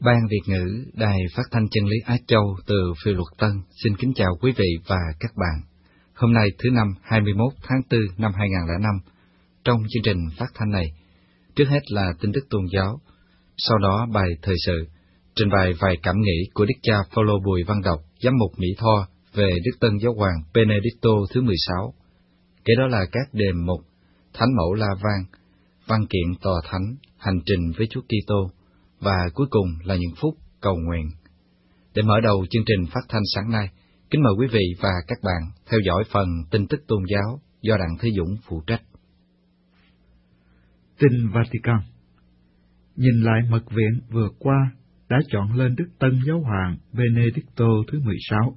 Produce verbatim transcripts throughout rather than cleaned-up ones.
Ban Việt ngữ Đài Phát thanh Chân lý Á Châu từ Phiêu Luật Tân xin kính chào quý vị và các bạn. Hôm nay thứ năm hai mươi mốt tháng tư năm hai nghìn không trăm lẻ năm, trong chương trình phát thanh này, trước hết là tin tức tôn giáo, sau đó bài thời sự, trình bày vài cảm nghĩ của Đức cha Phaolô Bùi Văn Đọc, giám mục Mỹ Tho về Đức Tân Giáo Hoàng Benedicto thứ mười sáu. Kế đó là các đề mục Thánh Mẫu La Vang, Văn kiện Tòa Thánh, Hành trình với Chúa Kitô, và cuối cùng là những phút cầu nguyện. Để mở đầu chương trình phát thanh sáng nay, kính mời quý vị và các bạn theo dõi phần tin tức tôn giáo do Đặng Thế Dũng phụ trách. Tin Vatican. Nhìn lại mật viện vừa qua đã chọn lên Đức Tân Giáo Hoàng Benedicto thứ mười sáu.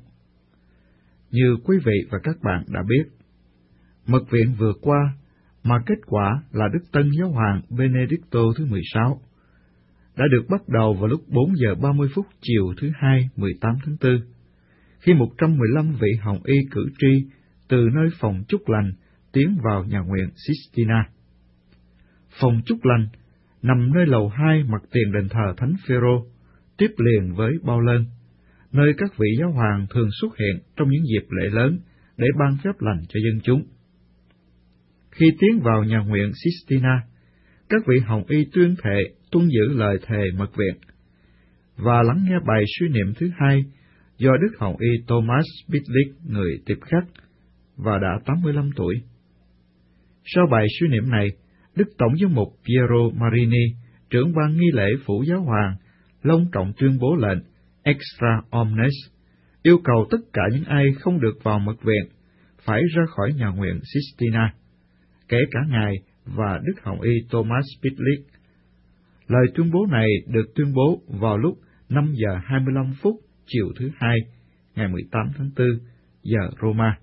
Như quý vị và các bạn đã biết, mật viện vừa qua mà kết quả là Đức Tân Giáo Hoàng Benedicto thứ mười sáu đã được bắt đầu vào lúc bốn giờ ba mươi phút chiều thứ Hai mười tám tháng tư, khi một trăm mười lăm vị hồng y cử tri từ nơi phòng chúc lành tiến vào nhà nguyện Sistina. Phòng chúc lành nằm nơi lầu hai mặt tiền đền thờ Thánh Phêrô, tiếp liền với bao lơn, nơi các vị giáo hoàng thường xuất hiện trong những dịp lễ lớn để ban phép lành cho dân chúng. Khi tiến vào nhà nguyện Sistina, các vị hồng y tuyên thệ tuân giữ lời thề mật viện và lắng nghe bài suy niệm thứ hai do Đức hồng y Thomas Pitlick, người Tiệp Khắc, và đã tám mươi lăm tuổi. Sau bài suy niệm này, Đức Tổng giám mục Piero Marini, trưởng ban nghi lễ phủ giáo hoàng, long trọng tuyên bố lệnh Extra Omnes, yêu cầu tất cả những ai không được vào mật viện phải ra khỏi nhà nguyện Sistina, kể cả Ngài và Đức hồng y Thomas Pitlick. Lời tuyên bố này được tuyên bố vào lúc năm giờ hai mươi lăm phút chiều thứ Hai, ngày mười tám tháng tư, giờ Roma.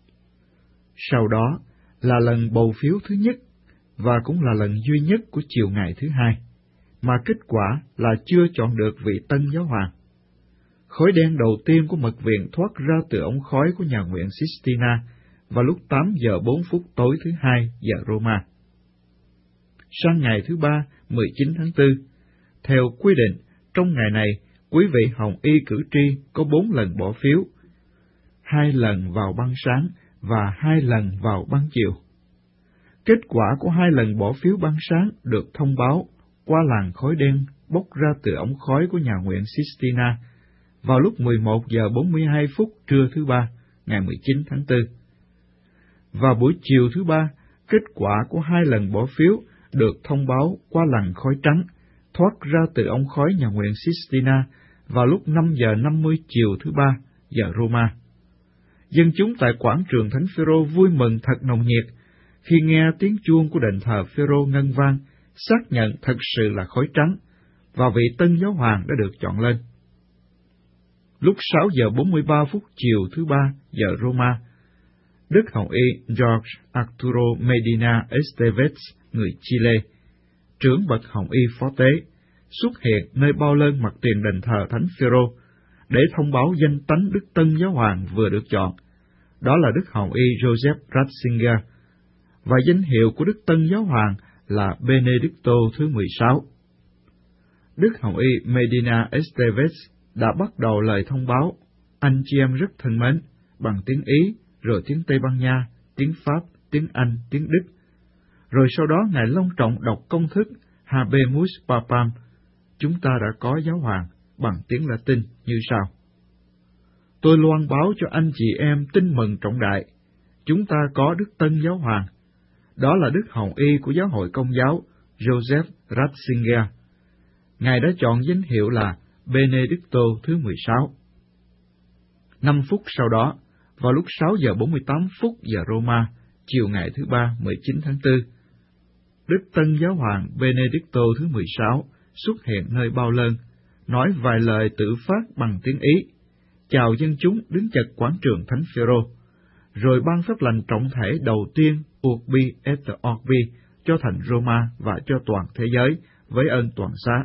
Sau đó là lần bầu phiếu thứ nhất và cũng là lần duy nhất của chiều ngày thứ Hai, mà kết quả là chưa chọn được vị Tân Giáo Hoàng. Khói đen đầu tiên của mật viện thoát ra từ ống khói của nhà nguyện Sistina vào lúc tám giờ bốn phút tối thứ Hai, giờ Roma. Sang ngày thứ Ba, mười chín tháng tư, theo quy định, trong ngày này, quý vị hồng y cử tri có bốn lần bỏ phiếu, hai lần vào ban sáng và hai lần vào ban chiều. Kết quả của hai lần bỏ phiếu ban sáng được thông báo qua làn khói đen bốc ra từ ống khói của nhà nguyện Sistina vào lúc mười một giờ bốn mươi hai phút trưa thứ Ba, ngày mười chín tháng tư. Vào buổi chiều thứ Ba, kết quả của hai lần bỏ phiếu được thông báo qua làn khói trắng thoát ra từ ống khói nhà nguyện Sistina vào lúc năm giờ năm mươi chiều thứ Ba, giờ Roma. Dân chúng tại quảng trường Thánh Phêrô vui mừng thật nồng nhiệt khi nghe tiếng chuông của đền thờ Phêrô ngân vang, xác nhận thật sự là khói trắng, và vị Tân Giáo Hoàng đã được chọn lên. Lúc sáu giờ bốn mươi ba phút chiều thứ Ba, giờ Roma, Đức hồng y George Arturo Medina Esteves, người Chile, trưởng bậc hồng y phó tế, xuất hiện nơi bao lơn mặt tiền đền thờ Thánh Phêrô để thông báo danh tánh Đức Tân Giáo Hoàng vừa được chọn, đó là Đức hồng y Joseph Ratzinger, và danh hiệu của Đức Tân Giáo Hoàng là Benedicto thứ mười sáu. Đức hồng y Medina Esteves đã bắt đầu lời thông báo, anh chị em rất thân mến, bằng tiếng Ý, rồi tiếng Tây Ban Nha, tiếng Pháp, tiếng Anh, tiếng Đức. Rồi sau đó Ngài long trọng đọc công thức Habemus Papam, chúng ta đã có giáo hoàng, bằng tiếng Latin như sau. Tôi loan báo cho anh chị em tin mừng trọng đại, chúng ta có Đức Tân Giáo Hoàng, đó là Đức hồng y của Giáo hội Công giáo Joseph Ratzinger. Ngài đã chọn danh hiệu là Benedicto thứ mười sáu. Năm phút sau đó, vào lúc sáu giờ bốn mươi tám phút giờ Roma, chiều ngày thứ Ba, mười chín tháng tư, Đức Tân Giáo Hoàng Benedicto thứ mười sáu xuất hiện nơi bao lơn, nói vài lời tự phát bằng tiếng Ý, chào dân chúng đứng chật quảng trường Thánh Phêrô, rồi ban phép lành trọng thể đầu tiên Urbi et Orbi cho thành Roma và cho toàn thế giới với ơn toàn xá.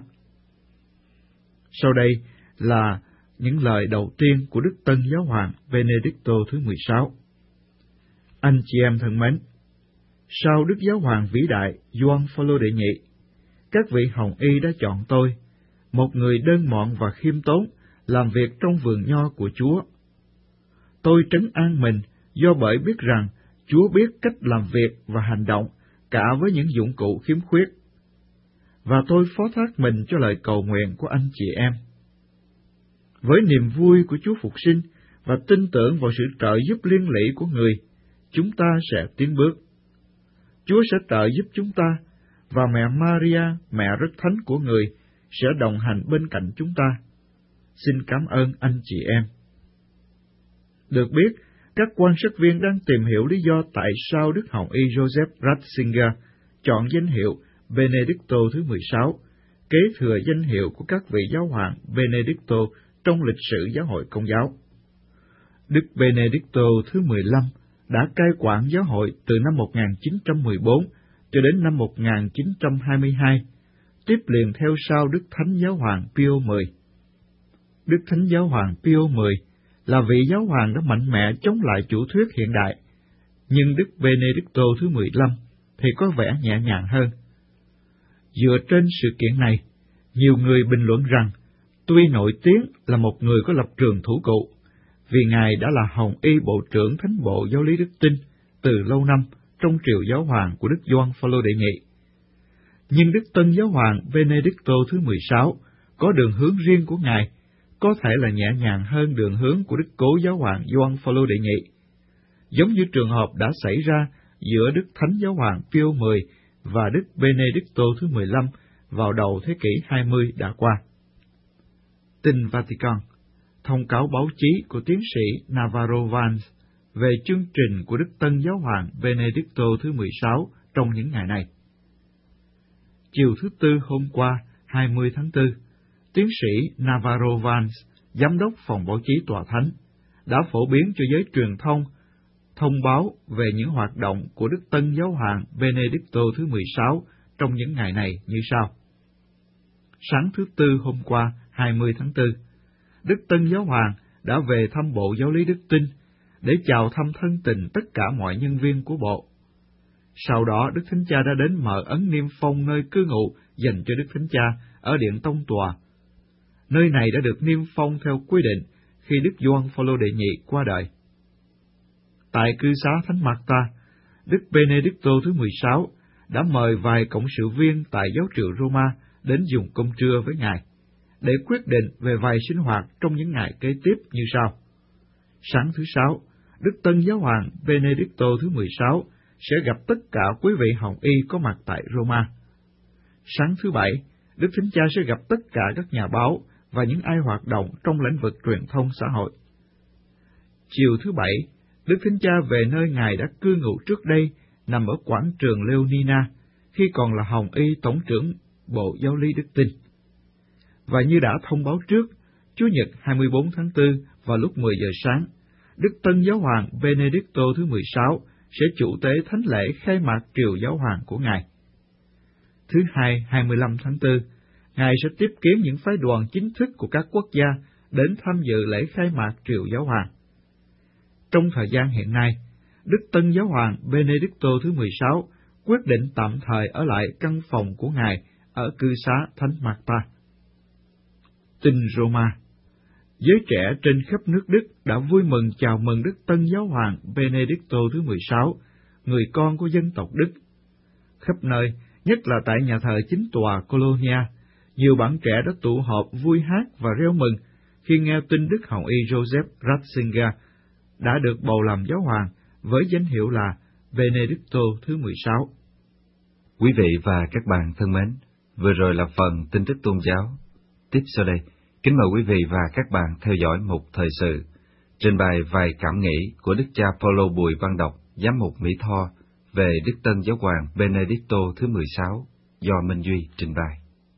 Sau đây là những lời đầu tiên của Đức Tân Giáo Hoàng Benedicto thứ mười sáu. Anh chị em thân mến, sau Đức Giáo Hoàng vĩ đại Gioan Phaolô đệ nhị, các vị hồng y đã chọn tôi, một người đơn mọn và khiêm tốn, làm việc trong vườn nho của Chúa. Tôi trấn an mình do bởi biết rằng Chúa biết cách làm việc và hành động cả với những dụng cụ khiếm khuyết. Và tôi phó thác mình cho lời cầu nguyện của anh chị em. Với niềm vui của Chúa Phục sinh và tin tưởng vào sự trợ giúp liên lỉ của người, chúng ta sẽ tiến bước. Chúa sẽ trợ giúp chúng ta, và mẹ Maria, mẹ rất thánh của người, sẽ đồng hành bên cạnh chúng ta. Xin cảm ơn anh chị em. Được biết, các quan sát viên đang tìm hiểu lý do tại sao Đức Hồng Y Joseph Ratzinger chọn danh hiệu Benedicto thứ mười sáu, kế thừa danh hiệu của các vị giáo hoàng Benedicto trong lịch sử giáo hội Công giáo. Đức Benedicto thứ mười lăm đã cai quản giáo hội từ năm một nghìn chín trăm mười bốn cho đến năm một nghìn chín trăm hai mươi hai, tiếp liền theo sau Đức Thánh Giáo hoàng Pio mười. Đức Thánh Giáo hoàng Pio mười là vị giáo hoàng đã mạnh mẽ chống lại chủ thuyết hiện đại, nhưng Đức Benedicto thứ mười lăm thì có vẻ nhẹ nhàng hơn. Dựa trên sự kiện này, nhiều người bình luận rằng, tuy nổi tiếng là một người có lập trường thủ cụ, vì Ngài đã là Hồng Y Bộ trưởng Thánh bộ Giáo lý Đức Tin từ lâu năm trong triều giáo hoàng của Đức Gioan Phaolô đệ nhị. Nhưng Đức Tân Giáo hoàng Benedicto thứ mười sáu có đường hướng riêng của Ngài, có thể là nhẹ nhàng hơn đường hướng của Đức Cố Giáo hoàng Gioan Phaolô đệ nhị, giống như trường hợp đã xảy ra giữa Đức Thánh Giáo hoàng Pio mười và Đức Benedicto thứ mười lăm vào đầu thế kỷ hai mươi đã qua. Tin Vatican, thông cáo báo chí của tiến sĩ Navarro Valls về chương trình của Đức Tân Giáo hoàng Benedicto thứ mười sáu trong những ngày này. Chiều thứ Tư hôm qua, hai mươi tháng tư, tiến sĩ Navarro Valls, giám đốc phòng báo chí tòa thánh, đã phổ biến cho giới truyền thông thông báo về những hoạt động của Đức Tân Giáo hoàng Benedicto thứ mười sáu trong những ngày này như sau. Sáng thứ Tư hôm qua, hai mươi tháng tư, Đức Tân Giáo hoàng đã về thăm Bộ Giáo lý Đức Tin để chào thăm thân tình tất cả mọi nhân viên của Bộ. Sau đó, Đức Thánh Cha đã đến mở ấn niêm phong nơi cư ngụ dành cho Đức Thánh Cha ở Điện Tông Tòa. Nơi này đã được niêm phong theo quy định khi Đức Gioan Phaolô đệ nhị qua đời. Tại cư xá Thánh Marta, Đức Benedicto thứ mười sáu đã mời vài cộng sự viên tại giáo triều Roma đến dùng cơm trưa với Ngài, để quyết định về vài sinh hoạt trong những ngày kế tiếp như sau. Sáng thứ Sáu, Đức Tân Giáo hoàng Benedicto thứ mười sáu sẽ gặp tất cả quý vị Hồng Y có mặt tại Roma. Sáng thứ Bảy, Đức Thánh Cha sẽ gặp tất cả các nhà báo và những ai hoạt động trong lĩnh vực truyền thông xã hội. Chiều thứ Bảy, Đức Thánh Cha về nơi Ngài đã cư ngụ trước đây, nằm ở quảng trường Leonina, khi còn là Hồng Y Tổng trưởng Bộ Giáo lý Đức Tin. Và như đã thông báo trước, Chủ nhật hai mươi bốn tháng tư vào lúc mười giờ sáng, Đức Tân Giáo hoàng Benedicto thứ mười sáu sẽ chủ tế thánh lễ khai mạc triều giáo hoàng của Ngài. Thứ Hai, hai mươi lăm tháng tư, Ngài sẽ tiếp kiến những phái đoàn chính thức của các quốc gia đến tham dự lễ khai mạc triều giáo hoàng. Trong thời gian hiện nay, Đức Tân Giáo hoàng Benedicto thứ mười sáu quyết định tạm thời ở lại căn phòng của Ngài ở cư xá Thánh Marta. Tin Roma, giới trẻ trên khắp nước Đức đã vui mừng chào mừng Đức Tân Giáo hoàng Benedicto thứ mười sáu, người con của dân tộc Đức. Khắp nơi, nhất là tại nhà thờ chính tòa Colonia, nhiều bạn trẻ đã tụ họp vui hát và reo mừng khi nghe tin Đức Hồng Y Joseph Ratzinger đã được bầu làm giáo hoàng với danh hiệu là Benedicto thứ mười sáu. Quý vị và các bạn thân mến, vừa rồi là phần tin tức tôn giáo. Tiếp sau đây, kính mời quý vị và các bạn theo dõi một thời sự, trình bày vài cảm nghĩ của Đức cha Paulo Bùi Văn Đọc, giám mục Mỹ Tho, về Đức Tân Giáo hoàng Benedicto thứ mười sáu, do Minh Duy trình bày.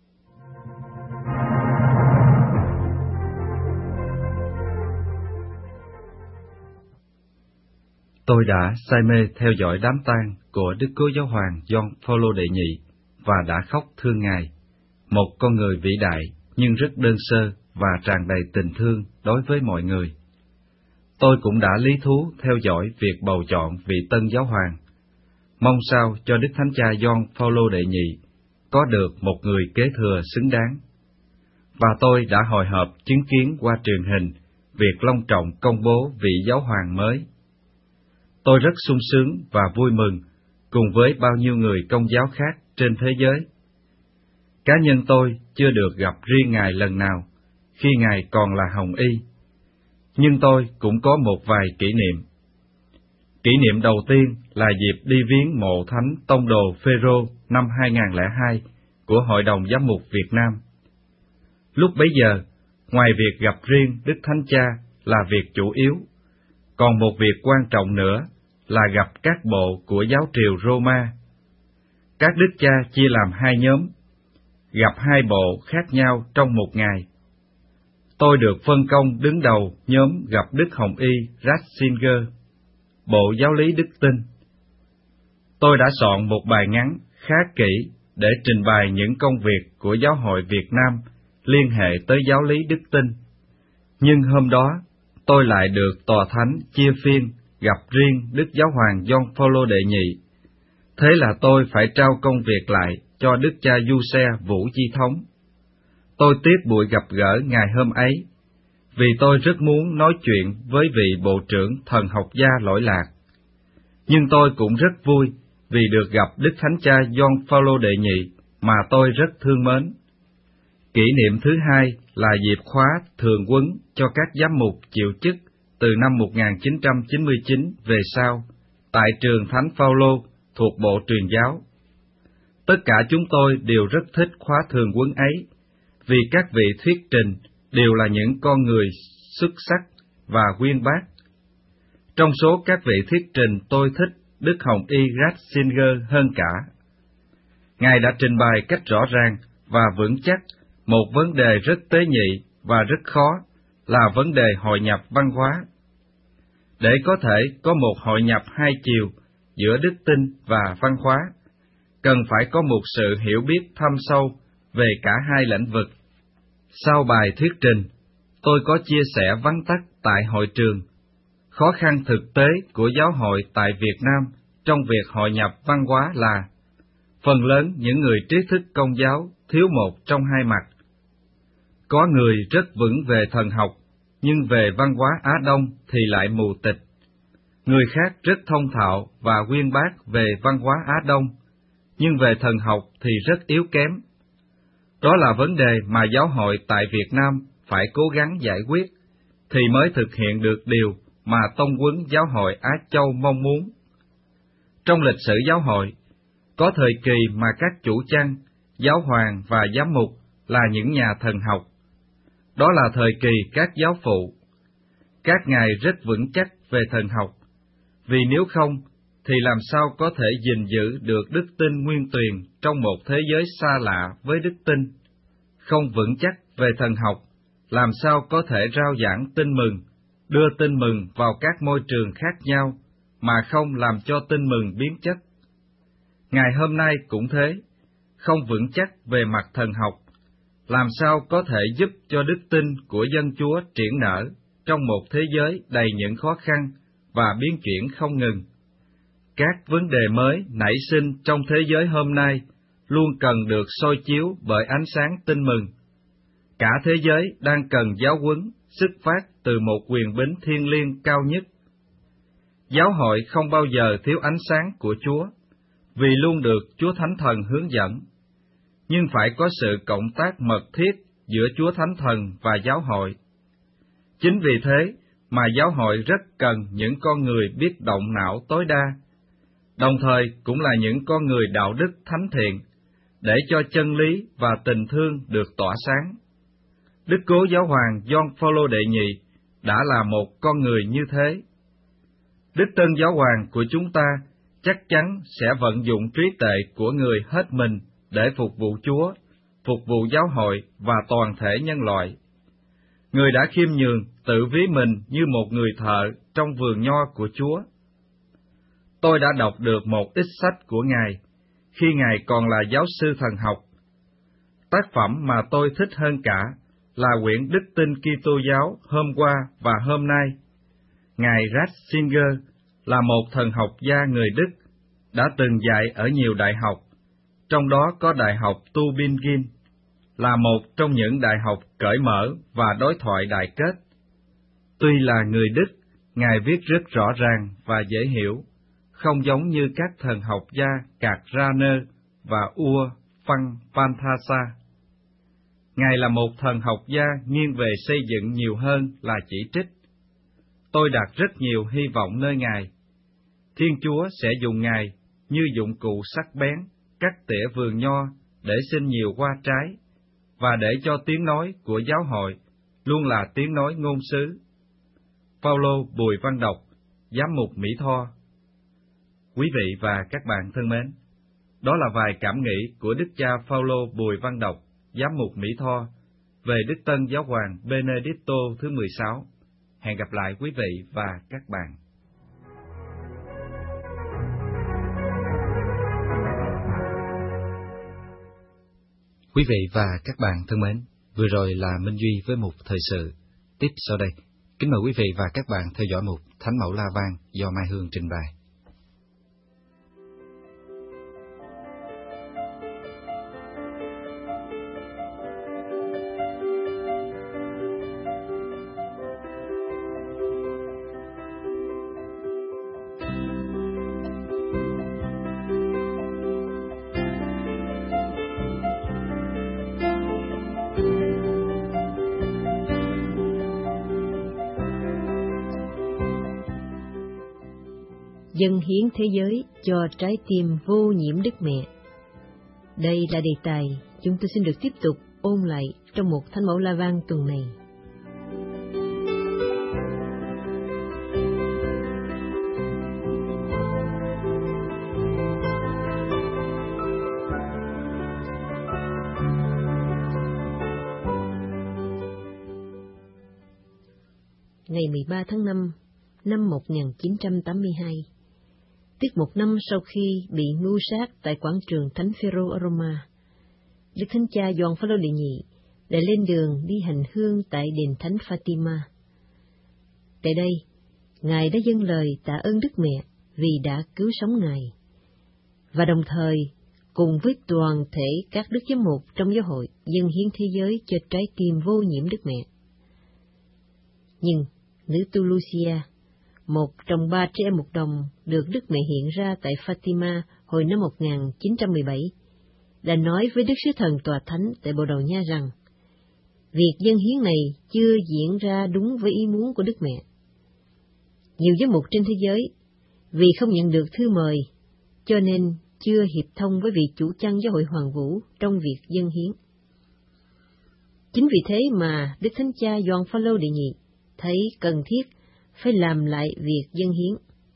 Tôi đã say mê theo dõi đám tang của Đức Cố Giáo hoàng Gioan Phaolô đệ nhị và đã khóc thương Ngài, một con người vĩ đại nhưng rất đơn sơ và tràn đầy tình thương đối với mọi người. Tôi cũng đã lý thú theo dõi việc bầu chọn vị Tân Giáo hoàng, mong sao cho Đức Thánh Cha Gioan Phaolô đệ nhị có được một người kế thừa xứng đáng. và tôi đã hồi hộp chứng kiến qua truyền hình việc long trọng công bố vị giáo hoàng mới. Tôi rất sung sướng và vui mừng cùng với bao nhiêu người Công giáo khác trên thế giới. Cá nhân tôi chưa được gặp riêng Ngài lần nào khi Ngài còn là Hồng Y, nhưng tôi cũng có một vài kỷ niệm. Kỷ niệm đầu tiên là dịp đi viếng mộ Thánh Tông đồ Phêrô năm hai nghìn không trăm lẻ hai của Hội đồng Giám mục Việt Nam. Lúc bấy giờ, ngoài việc gặp riêng Đức Thánh Cha là việc chủ yếu, còn một việc quan trọng nữa là gặp các bộ của giáo triều Roma. Các đức cha chia làm hai nhóm, gặp hai bộ khác nhau trong một ngày. Tôi được phân công đứng đầu nhóm gặp Đức Hồng Y Ratzinger, Bộ Giáo lý Đức Tin. Tôi đã soạn một bài ngắn khá kỹ để trình bày những công việc của Giáo hội Việt Nam liên hệ tới giáo lý Đức Tin. Nhưng hôm đó, tôi lại được Tòa Thánh chia phiên gặp riêng Đức Giáo hoàng Gioan Phaolô đệ nhị. Thế là tôi phải trao công việc lại cho Đức cha Giuse Vũ Chi Thống. Tôi tiếc buổi gặp gỡ ngày hôm ấy, vì tôi rất muốn nói chuyện với vị bộ trưởng thần học gia lỗi lạc. Nhưng tôi cũng rất vui vì được gặp Đức Thánh Cha Gioan Phaolô đệ nhị mà tôi rất thương mến. Kỷ niệm thứ hai là dịp khóa thường huấn cho các giám mục chịu chức từ năm một nghìn chín trăm chín mươi chín về sau, tại trường Thánh Phaolô thuộc Bộ Truyền giáo. Tất cả chúng tôi đều rất thích khóa thường huấn ấy, vì các vị thuyết trình đều là những con người xuất sắc và uyên bác. Trong số các vị thuyết trình, tôi thích Đức Hồng Y Ratzinger hơn cả. Ngài đã trình bày cách rõ ràng và vững chắc một vấn đề rất tế nhị và rất khó, là vấn đề hội nhập văn hóa. Để có thể có một hội nhập hai chiều giữa đức tin và văn hóa, cần phải có một sự hiểu biết thâm sâu về cả hai lĩnh vực. Sau bài thuyết trình, tôi có chia sẻ vắn tắt tại hội trường khó khăn thực tế của giáo hội tại Việt Nam trong việc hội nhập văn hóa là phần lớn những người trí thức Công giáo thiếu một trong hai mặt. Có người rất vững về thần học, nhưng về văn hóa Á Đông thì lại mù tịch. Người khác rất thông thạo và uyên bác về văn hóa Á Đông, nhưng về thần học thì rất yếu kém. Đó là vấn đề mà giáo hội tại Việt Nam phải cố gắng giải quyết, thì mới thực hiện được điều mà Tông huấn Giáo hội Á Châu mong muốn. Trong lịch sử giáo hội, có thời kỳ mà các chủ chăn, giáo hoàng và giám mục là những nhà thần học. Đó là thời kỳ các giáo phụ. Các ngài rất vững chắc về thần học, vì nếu không, thì làm sao có thể gìn giữ được đức tin nguyên tuyền trong một thế giới xa lạ với đức tin? Không vững chắc về thần học, làm sao có thể rao giảng tin mừng, đưa tin mừng vào các môi trường khác nhau, mà không làm cho tin mừng biến chất? Ngày hôm nay cũng thế, không vững chắc về mặt thần học, làm sao có thể giúp cho đức tin của dân Chúa triển nở trong một thế giới đầy những khó khăn và biến chuyển không ngừng? Các vấn đề mới nảy sinh trong thế giới hôm nay luôn cần được soi chiếu bởi ánh sáng tin mừng. Cả thế giới đang cần giáo huấn xuất phát từ một quyền bính thiêng liêng cao nhất. Giáo hội không bao giờ thiếu ánh sáng của Chúa, vì luôn được Chúa Thánh Thần hướng dẫn. Nhưng phải có sự cộng tác mật thiết giữa Chúa Thánh Thần và giáo hội. Chính vì thế mà giáo hội rất cần những con người biết động não tối đa, đồng thời cũng là những con người đạo đức thánh thiện, để cho chân lý và tình thương được tỏa sáng. Đức Cố Giáo hoàng Gioan Phaolô đệ nhị đã là một con người như thế. Đức Tân Giáo hoàng của chúng ta chắc chắn sẽ vận dụng trí tuệ của người hết mình để phục vụ Chúa, phục vụ giáo hội và toàn thể nhân loại. Người đã khiêm nhường tự ví mình như một người thợ trong vườn nho của Chúa. Tôi đã đọc được một ít sách của Ngài, khi Ngài còn là giáo sư thần học. Tác phẩm mà tôi thích hơn cả là quyển Đức tin Kitô giáo hôm qua và hôm nay. Ngài Ratzinger là một thần học gia người Đức, đã từng dạy ở nhiều đại học, trong đó có Đại học Tübingen. là một trong những đại học cởi mở và đối thoại đại kết. Tuy là người Đức, Ngài viết rất rõ ràng và dễ hiểu, không giống như các thần học gia Cạt Ra-nơ và Ua Phăng Panthasa. Ngài là một thần học gia nghiêng về xây dựng nhiều hơn là chỉ trích. Tôi đặt rất nhiều hy vọng nơi Ngài. Thiên Chúa sẽ dùng Ngài như dụng cụ sắc bén, cắt tỉa vườn nho để sinh nhiều hoa trái, và để cho tiếng nói của giáo hội luôn là tiếng nói ngôn sứ. Phaolô Bùi Văn Đọc, Giám mục Mỹ Tho. Quý vị và các bạn thân mến, đó là vài cảm nghĩ của Đức cha Phaolô Bùi Văn Đọc, Giám mục Mỹ Tho, về Đức Tân Giáo hoàng Benedicto thứ mười sáu. Hẹn gặp lại quý vị và các bạn. Quý vị và các bạn thân mến, vừa rồi là Minh Duy với mục thời sự. Tiếp sau đây, kính mời quý vị và các bạn theo dõi mục Thánh Mẫu La Vang do Mai Hương trình bày. Dâng hiến thế giới cho trái tim vô nhiễm Đức Mẹ. Đây là đề tài chúng tôi xin được tiếp tục ôn lại trong một Thánh Mẫu La Vang tuần này. Ngày mười ba tháng năm năm một nghìn chín trăm tám mươi hai, tức một năm sau khi bị mưu sát tại quảng trường Thánh Phêrô ở Roma, Đức Thánh Cha Gioan Phaolô đệ nhị đã lên đường đi hành hương tại đền Thánh Fatima. Tại đây, Ngài đã dâng lời tạ ơn Đức Mẹ vì đã cứu sống Ngài, và đồng thời cùng với toàn thể các đức giám mục trong giáo hội dâng hiến thế giới cho trái tim vô nhiễm Đức Mẹ. Nhưng nữ tu Lucia, một trong ba trẻ em một đồng được Đức Mẹ hiện ra tại Fatima hồi năm một nghìn chín trăm mười bảy, đã nói với Đức Sứ Thần Tòa Thánh tại Bồ Đào Nha rằng, việc dâng hiến này chưa diễn ra đúng với ý muốn của Đức Mẹ. Nhiều giám mục trên thế giới, vì không nhận được thư mời, cho nên chưa hiệp thông với vị chủ chăn giáo hội Hoàng Vũ trong việc dâng hiến. Chính vì thế mà Đức Thánh Cha Gioan Phaolô đệ nhị thấy cần thiết phải làm lại việc dâng hiến.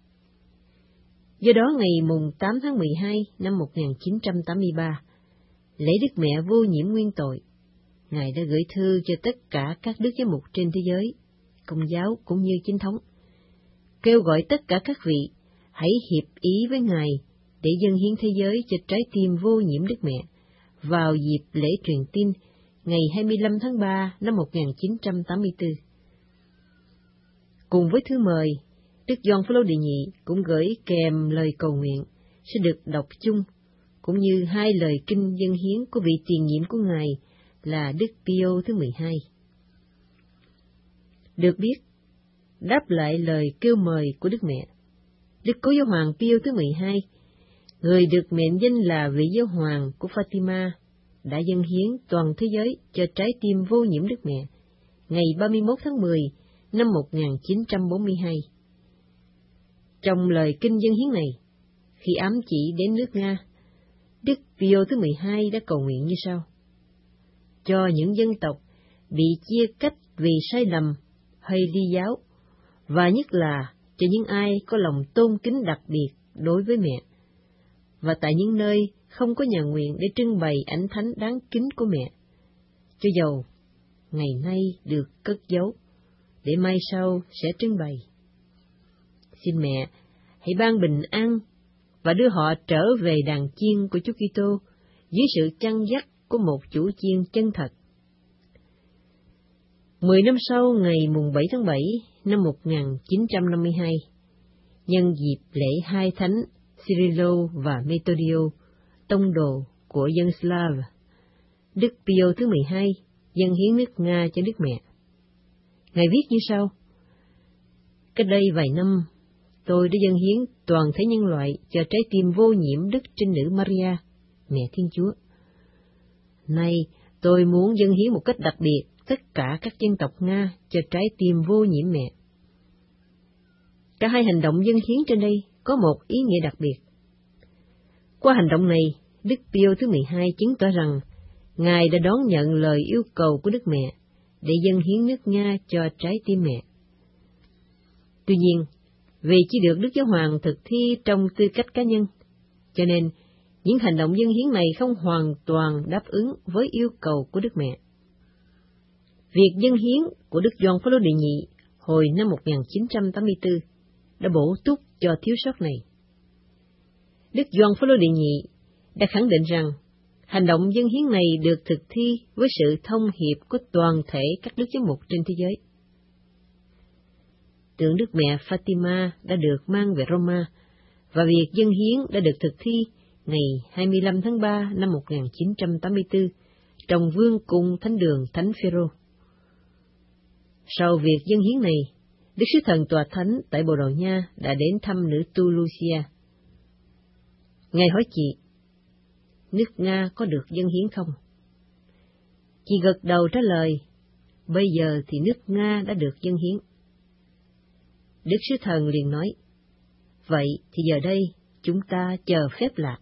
Do đó ngày mùng tám tháng mười hai năm một nghìn chín trăm tám mươi ba, lễ Đức Mẹ vô nhiễm nguyên tội, Ngài đã gửi thư cho tất cả các đức giám mục trên thế giới, Công giáo cũng như chính thống, kêu gọi tất cả các vị hãy hiệp ý với Ngài để dâng hiến thế giới cho trái tim vô nhiễm Đức Mẹ vào dịp lễ truyền tin ngày hai mươi lăm tháng ba năm một nghìn chín trăm tám mươi tư. Cùng với thư mời, Đức Gioan Phaolô đệ nhị cũng gửi kèm lời cầu nguyện sẽ được đọc chung, cũng như hai lời kinh dâng hiến của vị tiền nhiệm của Ngài là Đức Pio thứ mười hai. Được biết, đáp lại lời kêu mời của Đức Mẹ, Đức Cố Giáo hoàng Pio thứ mười hai, người được mệnh danh là vị giáo hoàng của Fatima, đã dâng hiến toàn thế giới cho trái tim vô nhiễm Đức Mẹ ngày ba mươi mốt tháng mười năm một nghìn chín trăm bốn mươi hai. Trong lời kinh dâng hiến này, khi ám chỉ đến nước Nga, Đức Pio thứ mười hai đã cầu nguyện như sau: cho những dân tộc bị chia cách vì sai lầm hay ly giáo, và nhất là cho những ai có lòng tôn kính đặc biệt đối với mẹ, và tại những nơi không có nhà nguyện để trưng bày ảnh thánh đáng kính của mẹ, cho dầu ngày nay được cất giấu, để mai sau sẽ trưng bày. Xin mẹ hãy ban bình an và đưa họ trở về đàn chiên của Chúa Kitô dưới sự chăn dắt của một chủ chiên chân thật. Mười năm sau, ngày mùng bảy tháng bảy năm một nghìn chín trăm năm mươi hai, nhân dịp lễ hai thánh Cyrilo và Metodio, tông đồ của dân Slav, Đức Pio thứ mười hai dâng hiến nước Nga cho Đức Mẹ. Ngài viết như sau: Cách đây vài năm, tôi đã dâng hiến toàn thể nhân loại cho trái tim vô nhiễm Đức Trinh Nữ Maria, Mẹ Thiên Chúa. Nay, tôi muốn dâng hiến một cách đặc biệt tất cả các dân tộc Nga cho trái tim vô nhiễm Mẹ. Cả hai hành động dâng hiến trên đây có một ý nghĩa đặc biệt. Qua hành động này, Đức Pio thứ mười hai chứng tỏ rằng Ngài đã đón nhận lời yêu cầu của Đức Mẹ để dâng hiến nước Nga cho trái tim Mẹ. Tuy nhiên, vì chỉ được Đức Giáo Hoàng thực thi trong tư cách cá nhân, cho nên những hành động dâng hiến này không hoàn toàn đáp ứng với yêu cầu của Đức Mẹ. Việc dâng hiến của Đức Gioan Phaolô đệ nhị hồi năm một nghìn chín trăm tám mươi tư đã bổ túc cho thiếu sót này. Đức Gioan Phaolô đệ nhị đã khẳng định rằng hành động dâng hiến này được thực thi với sự thông hiệp của toàn thể các đức giám mục trên thế giới. Tượng Đức Mẹ Fatima đã được mang về Roma, và việc dâng hiến đã được thực thi ngày hai mươi lăm tháng ba năm một nghìn chín trăm tám mươi tư trong vương cung thánh đường Thánh Phêrô. Sau việc dâng hiến này, Đức Sứ Thần Tòa Thánh tại Bồ Đào Nha đã đến thăm nữ tu Lucia. Ngài hỏi chị, nước Nga có được dâng hiến không? Chị gật đầu trả lời, bây giờ thì nước Nga đã được dâng hiến. Đức Sứ Thần liền nói, vậy thì giờ đây chúng ta chờ phép lạ.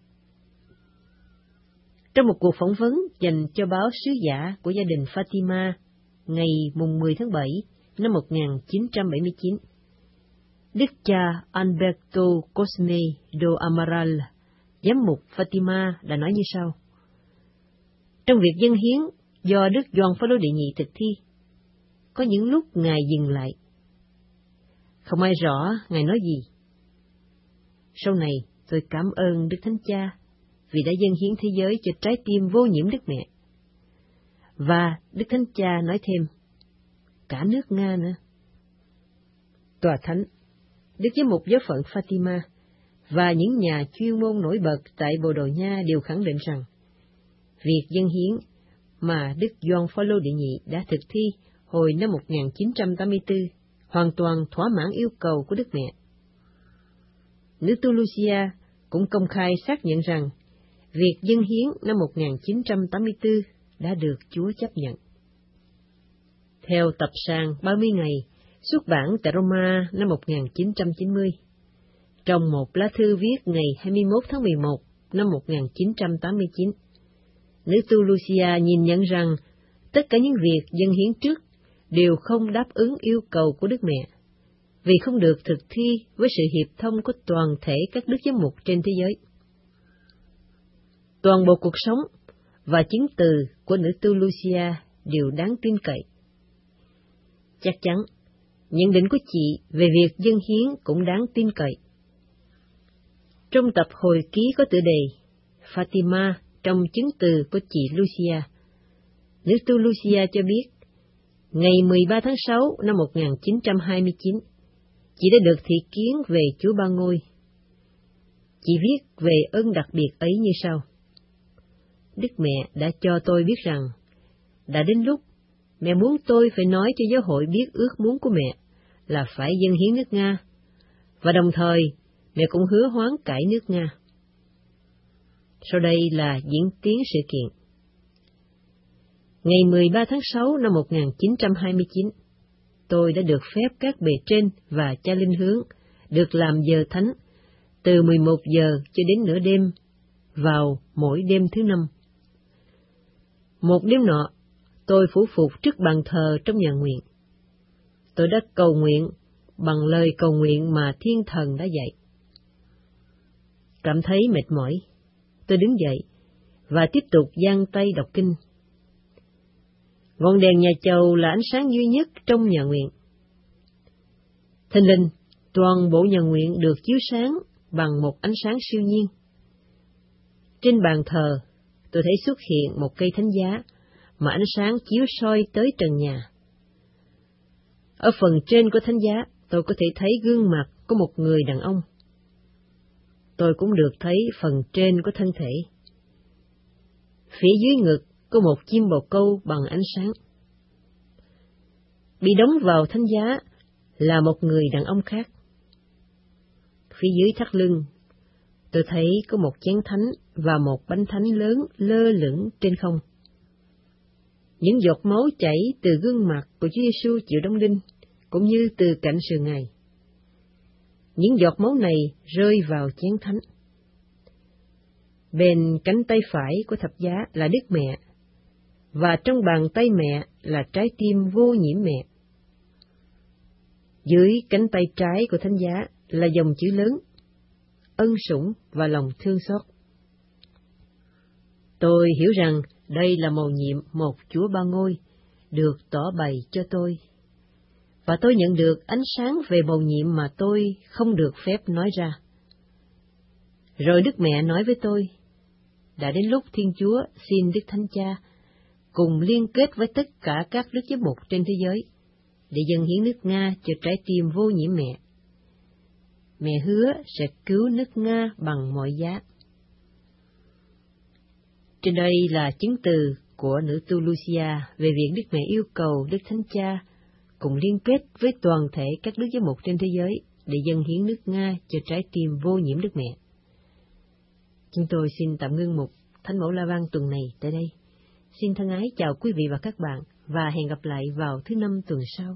Trong một cuộc phỏng vấn dành cho báo Sứ Giả của gia đình Fatima ngày mùng mười tháng bảy năm một nghìn chín trăm bảy mươi chín, Đức cha Alberto Cosme do Amaral, giám mục Fatima đã nói như sau: trong việc dâng hiến do Đức Gioan Phaolô đệ nhị thực thi, có những lúc Ngài dừng lại. Không ai rõ Ngài nói gì. Sau này tôi cảm ơn Đức Thánh Cha vì đã dâng hiến thế giới cho trái tim vô nhiễm Đức Mẹ. Và Đức Thánh Cha nói thêm, cả nước Nga nữa. Tòa Thánh, Đức Giám mục Giáo phận Fatima và những nhà chuyên môn nổi bật tại Bồ Đào Nha đều khẳng định rằng việc dâng hiến mà Đức Gioan Phaolô đệ nhị đã thực thi hồi năm một nghìn chín trăm tám mươi tư hoàn toàn thỏa mãn yêu cầu của Đức Mẹ. Nữ tu Lucia cũng công khai xác nhận rằng việc dâng hiến năm một nghìn chín trăm tám mươi tư đã được Chúa chấp nhận. Theo tập san ba mươi ngày, xuất bản tại Roma năm một nghìn chín trăm chín mươi, trong một lá thư viết ngày hai mươi mốt tháng mười một năm một nghìn chín trăm tám mươi chín, nữ tu Lucia nhìn nhận rằng tất cả những việc dâng hiến trước đều không đáp ứng yêu cầu của Đức Mẹ, vì không được thực thi với sự hiệp thông của toàn thể các đức giám mục trên thế giới. Toàn bộ cuộc sống và chứng từ của nữ tu Lucia đều đáng tin cậy. Chắc chắn, nhận định của chị về việc dâng hiến cũng đáng tin cậy. Trong tập hồi ký có tựa đề Fatima trong chứng từ của chị Lucia, nữ tu Lucia cho biết, ngày mười ba tháng sáu năm một nghìn chín trăm hai mươi chín, chị đã được thị kiến về Chúa Ba Ngôi. Chị viết về ơn đặc biệt ấy như sau: Đức Mẹ đã cho tôi biết rằng, đã đến lúc mẹ muốn tôi phải nói cho giáo hội biết ước muốn của mẹ là phải dâng hiến nước Nga, và đồng thời mẹ cũng hứa hoán cải nước Nga. Sau đây là diễn tiến sự kiện. Ngày mười ba tháng sáu năm một nghìn chín trăm hai mươi chín, tôi đã được phép các bề trên và cha linh hướng được làm giờ thánh từ mười một giờ cho đến nửa đêm vào mỗi đêm thứ năm. Một đêm nọ, tôi phủ phục trước bàn thờ trong nhà nguyện. Tôi đã cầu nguyện bằng lời cầu nguyện mà Thiên Thần đã dạy. Cảm thấy mệt mỏi, tôi đứng dậy và tiếp tục giang tay đọc kinh. Ngọn đèn nhà chầu là ánh sáng duy nhất trong nhà nguyện. Thình lình, toàn bộ nhà nguyện được chiếu sáng bằng một ánh sáng siêu nhiên. Trên bàn thờ, tôi thấy xuất hiện một cây thánh giá mà ánh sáng chiếu soi tới trần nhà. Ở phần trên của thánh giá, tôi có thể thấy gương mặt của một người đàn ông. Tôi cũng được thấy phần trên của thân thể. Phía dưới ngực có một chim bồ câu bằng ánh sáng. Bị đóng vào thánh giá là một người đàn ông khác. Phía dưới thắt lưng, tôi thấy có một chén thánh và một bánh thánh lớn lơ lửng trên không. Những giọt máu chảy từ gương mặt của Chúa Giêsu chịu đóng đinh, cũng như từ cạnh sườn Ngài. Những giọt máu này rơi vào chén thánh. Bên cánh tay phải của thập giá là Đức Mẹ, và trong bàn tay mẹ là trái tim vô nhiễm mẹ. Dưới cánh tay trái của thánh giá là dòng chữ lớn: ân sủng và lòng thương xót. Tôi hiểu rằng đây là mầu nhiệm một Chúa Ba Ngôi được tỏ bày cho tôi, và tôi nhận được ánh sáng về mầu nhiệm mà tôi không được phép nói ra. Rồi Đức Mẹ nói với tôi, đã đến lúc Thiên Chúa xin Đức Thánh Cha cùng liên kết với tất cả các đức giám mục trên thế giới để dâng hiến nước Nga cho trái tim vô nhiễm mẹ. Mẹ hứa sẽ cứu nước Nga bằng mọi giá. Trên đây là chứng từ của nữ tu Lucia về việc Đức Mẹ yêu cầu Đức Thánh Cha cùng liên kết với toàn thể các đức giám mục trên thế giới để dâng hiến nước Nga cho trái tim vô nhiễm Đức Mẹ. Chúng tôi xin tạm ngưng mục Thánh Mẫu La Vang tuần này tại đây. Xin thân ái chào quý vị và các bạn, và hẹn gặp lại vào thứ năm tuần sau.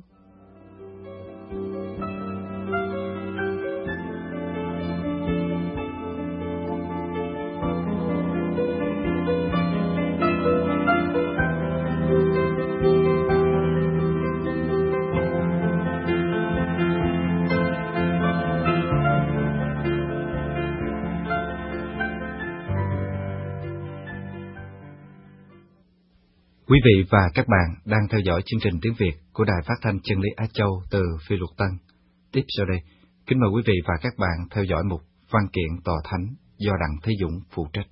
Quý vị và các bạn đang theo dõi chương trình tiếng Việt của Đài Phát thanh Chân lý Á Châu từ Phi Luật Tân. Tiếp sau đây, kính mời quý vị và các bạn theo dõi mục Văn kiện Tòa Thánh do Đặng Thế Dũng phụ trách.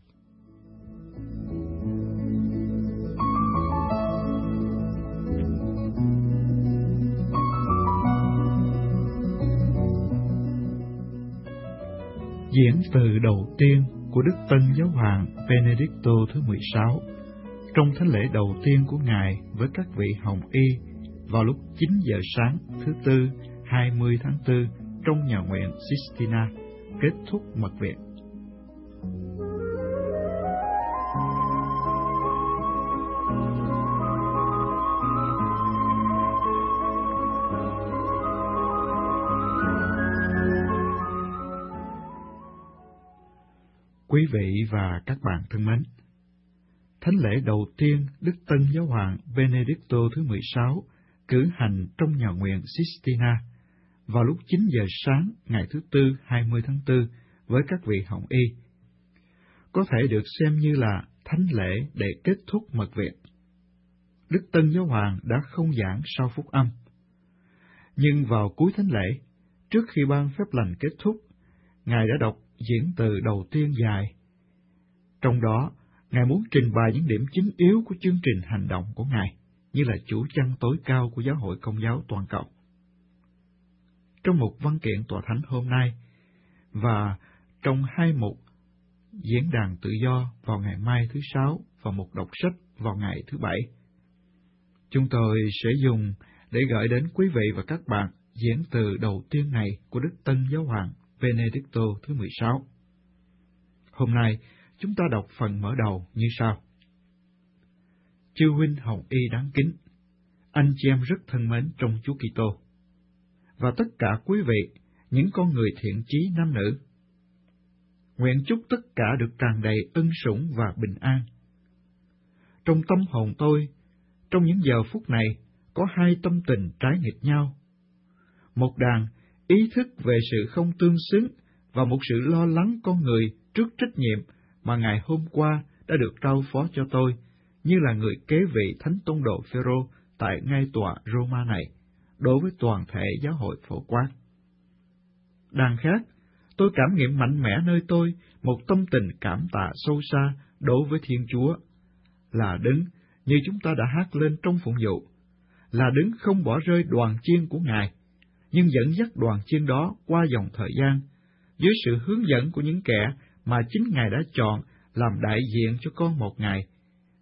Diễn từ đầu tiên của Đức Tân Giáo hoàng Benedicto thứ mười sáu trong thánh lễ đầu tiên của Ngài với các vị hồng y vào lúc chín giờ sáng thứ Tư hai mươi tháng tư trong nhà nguyện Sistina, kết thúc mật viện. Quý vị và các bạn thân mến, thánh lễ đầu tiên Đức Tân Giáo hoàng Benedicto thứ mười sáu cử hành trong nhà nguyện Sistina vào lúc chín giờ sáng ngày thứ Tư hai mươi tháng tư với các vị hồng y, có thể được xem như là thánh lễ để kết thúc mật viện. Đức Tân Giáo hoàng đã không giảng sau phúc âm, nhưng vào cuối thánh lễ, trước khi ban phép lành kết thúc, Ngài đã đọc diễn từ đầu tiên dài. Trong đó, Ngài muốn trình bày những điểm chính yếu của chương trình hành động của Ngài, như là chủ chăn tối cao của Giáo hội Công giáo toàn cầu. Trong một văn kiện tòa thánh hôm nay, và trong hai mục diễn đàn tự do vào ngày mai thứ Sáu và một đọc sách vào ngày thứ Bảy, chúng tôi sẽ dùng để gửi đến quý vị và các bạn diễn từ đầu tiên này của Đức Tân Giáo hoàng Benedicto thứ mười sáu. Hôm nay, chúng ta đọc phần mở đầu như sau. Chư huynh hồng y đáng kính, anh chị em rất thân mến trong Chúa Kitô, và tất cả quý vị, những con người thiện chí nam nữ, nguyện chúc tất cả được tràn đầy ân sủng và bình an. Trong tâm hồn tôi, trong những giờ phút này, có hai tâm tình trái nghịch nhau. Một đàn ý thức về sự không tương xứng và một sự lo lắng con người trước trách nhiệm mà ngày hôm qua đã được trao phó cho tôi, như là người kế vị Thánh Tông đồ Phêrô tại ngai tòa Roma này, đối với toàn thể giáo hội phổ quát. Đằng khác, tôi cảm nghiệm mạnh mẽ nơi tôi một tâm tình cảm tạ sâu xa đối với Thiên Chúa, là Đấng như chúng ta đã hát lên trong phụng vụ, là Đấng không bỏ rơi đoàn chiên của Ngài, nhưng dẫn dắt đoàn chiên đó qua dòng thời gian, dưới sự hướng dẫn của những kẻ mà chính Ngài đã chọn làm đại diện cho con một Ngài,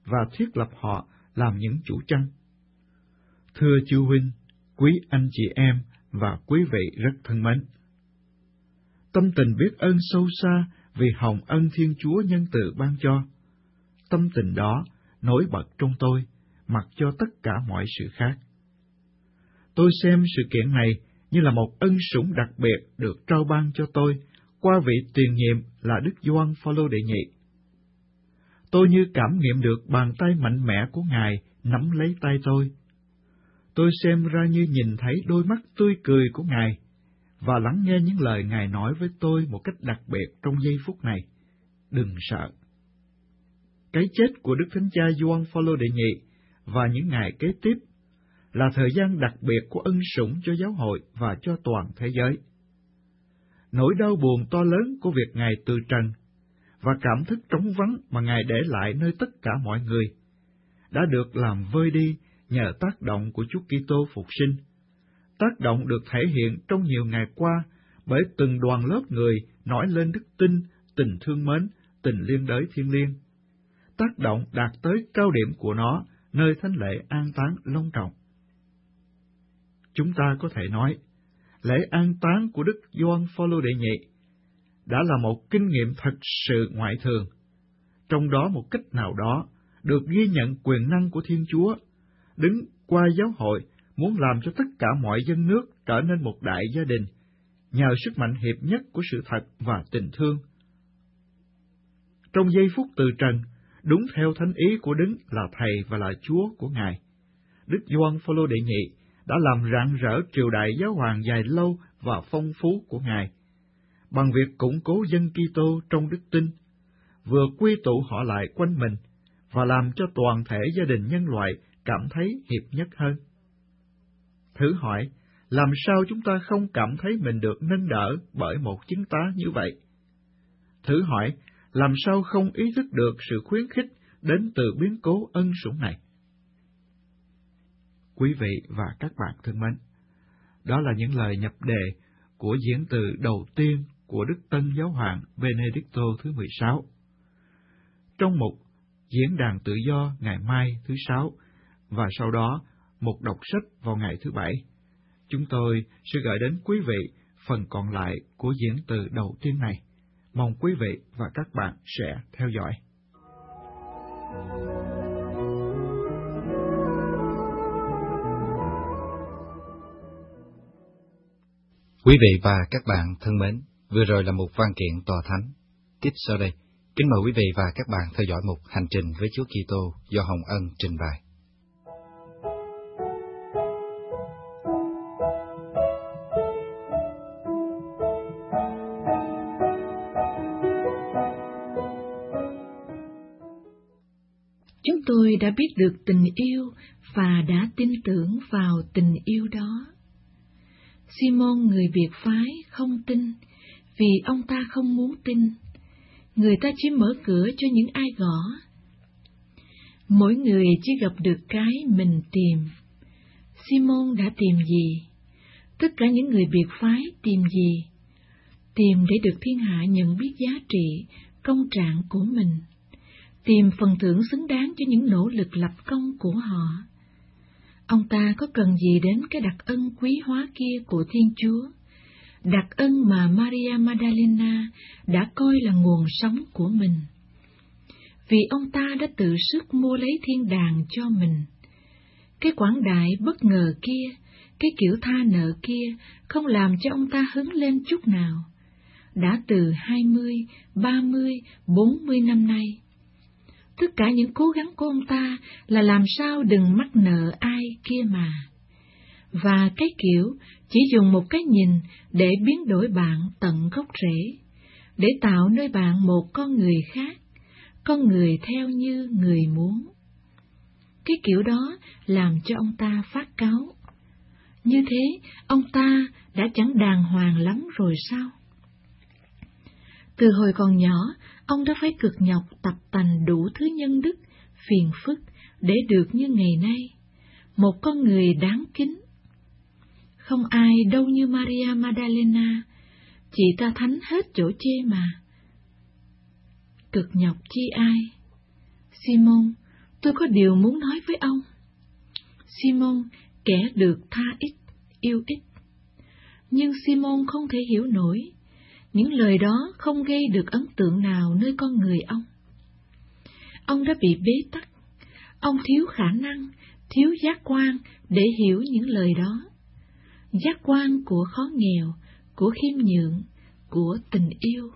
và thiết lập họ làm những chủ chăn. Thưa chư huynh, quý anh chị em và quý vị rất thân mến, tâm tình biết ơn sâu xa vì hồng ân Thiên Chúa nhân từ ban cho. Tâm tình đó nổi bật trong tôi, mặc cho tất cả mọi sự khác. Tôi xem sự kiện này như là một ân sủng đặc biệt được trao ban cho tôi qua vị tiền nhiệm là Đức Gioan Phaolô đệ nhị. Tôi như cảm nghiệm được bàn tay mạnh mẽ của Ngài nắm lấy tay tôi. Tôi xem ra như nhìn thấy đôi mắt tươi cười của Ngài và lắng nghe những lời Ngài nói với tôi một cách đặc biệt trong giây phút này. Đừng sợ. Cái chết của Đức Thánh Cha Gioan Phaolô đệ nhị và những ngày kế tiếp là thời gian đặc biệt của ân sủng cho giáo hội và cho toàn thế giới. Nỗi đau buồn to lớn của việc Ngài từ trần và cảm thức trống vắng mà Ngài để lại nơi tất cả mọi người đã được làm vơi đi nhờ tác động của Chúa Kitô phục sinh. Tác động được thể hiện trong nhiều ngày qua bởi từng đoàn lớp người nói lên đức tin, tình thương mến, tình liên đới thiêng liêng. Tác động đạt tới cao điểm của nó nơi thánh lễ an táng long trọng. Chúng ta có thể nói, lễ an táng của Đức Gioan Phaolô đệ nhị đã là một kinh nghiệm thật sự ngoại thường, trong đó một cách nào đó được ghi nhận quyền năng của Thiên Chúa, đứng qua giáo hội muốn làm cho tất cả mọi dân nước trở nên một đại gia đình, nhờ sức mạnh hiệp nhất của sự thật và tình thương. Trong giây phút từ trần, đúng theo thánh ý của Đấng là Thầy và là Chúa của Ngài, Đức Gioan Phaolô đệ nhị đã làm rạng rỡ triều đại giáo hoàng dài lâu và phong phú của Ngài, bằng việc củng cố dân Kitô trong đức tin, vừa quy tụ họ lại quanh mình và làm cho toàn thể gia đình nhân loại cảm thấy hiệp nhất hơn. Thử hỏi, làm sao chúng ta không cảm thấy mình được nâng đỡ bởi một chứng tá như vậy? Thử hỏi, làm sao không ý thức được sự khuyến khích đến từ biến cố ân sủng này? Quý vị và các bạn thân mến, đó là những lời nhập đề của diễn từ đầu tiên của Đức Tân Giáo hoàng Benedicto thứ mười sáu. Trong mục Diễn đàn Tự do ngày mai thứ sáu, và sau đó một đọc sách vào ngày thứ bảy, chúng tôi sẽ gửi đến quý vị phần còn lại của diễn từ đầu tiên này. Mong quý vị và các bạn sẽ theo dõi. Quý vị và các bạn thân mến, vừa rồi là một văn kiện tòa thánh. Tiếp sau đây, kính mời quý vị và các bạn theo dõi một hành trình với Chúa Kitô do Hồng Ân trình bày. Chúng tôi đã biết được tình yêu và đã tin tưởng vào tình yêu đó. Simon người biệt phái không tin, vì ông ta không muốn tin. Người ta chỉ mở cửa cho những ai gõ. Mỗi người chỉ gặp được cái mình tìm. Simon đã tìm gì? Tất cả những người biệt phái tìm gì? Tìm để được thiên hạ nhận biết giá trị, công trạng của mình. Tìm phần thưởng xứng đáng cho những nỗ lực lập công của họ. Ông ta có cần gì đến cái đặc ân quý hóa kia của Thiên Chúa, đặc ân mà Maria Magdalena đã coi là nguồn sống của mình. Vì ông ta đã tự sức mua lấy thiên đàng cho mình. Cái quảng đại bất ngờ kia, cái kiểu tha nợ kia không làm cho ông ta hứng lên chút nào. Đã từ hai mươi, ba mươi, bốn mươi năm nay. Tất cả những cố gắng của ông ta là làm sao đừng mắc nợ ai kia mà. Và cái kiểu chỉ dùng một cái nhìn để biến đổi bạn tận gốc rễ, để tạo nơi bạn một con người khác, con người theo như người muốn. Cái kiểu đó làm cho ông ta phát cáu. Như thế, ông ta đã chẳng đàng hoàng lắm rồi sao? Từ hồi còn nhỏ, ông đã phải cực nhọc tập tành đủ thứ nhân đức, phiền phức để được như ngày nay, một con người đáng kính. Không ai đâu như Maria Magdalena, chị ta thánh hết chỗ chê mà. Cực nhọc chi ai? Simon, tôi có điều muốn nói với ông. Simon, kẻ được tha ít, yêu ít. Nhưng Simon không thể hiểu nổi. Những lời đó không gây được ấn tượng nào nơi con người ông. Ông đã bị bế tắc. Ông thiếu khả năng, thiếu giác quan để hiểu những lời đó. Giác quan của khó nghèo, của khiêm nhượng, của tình yêu.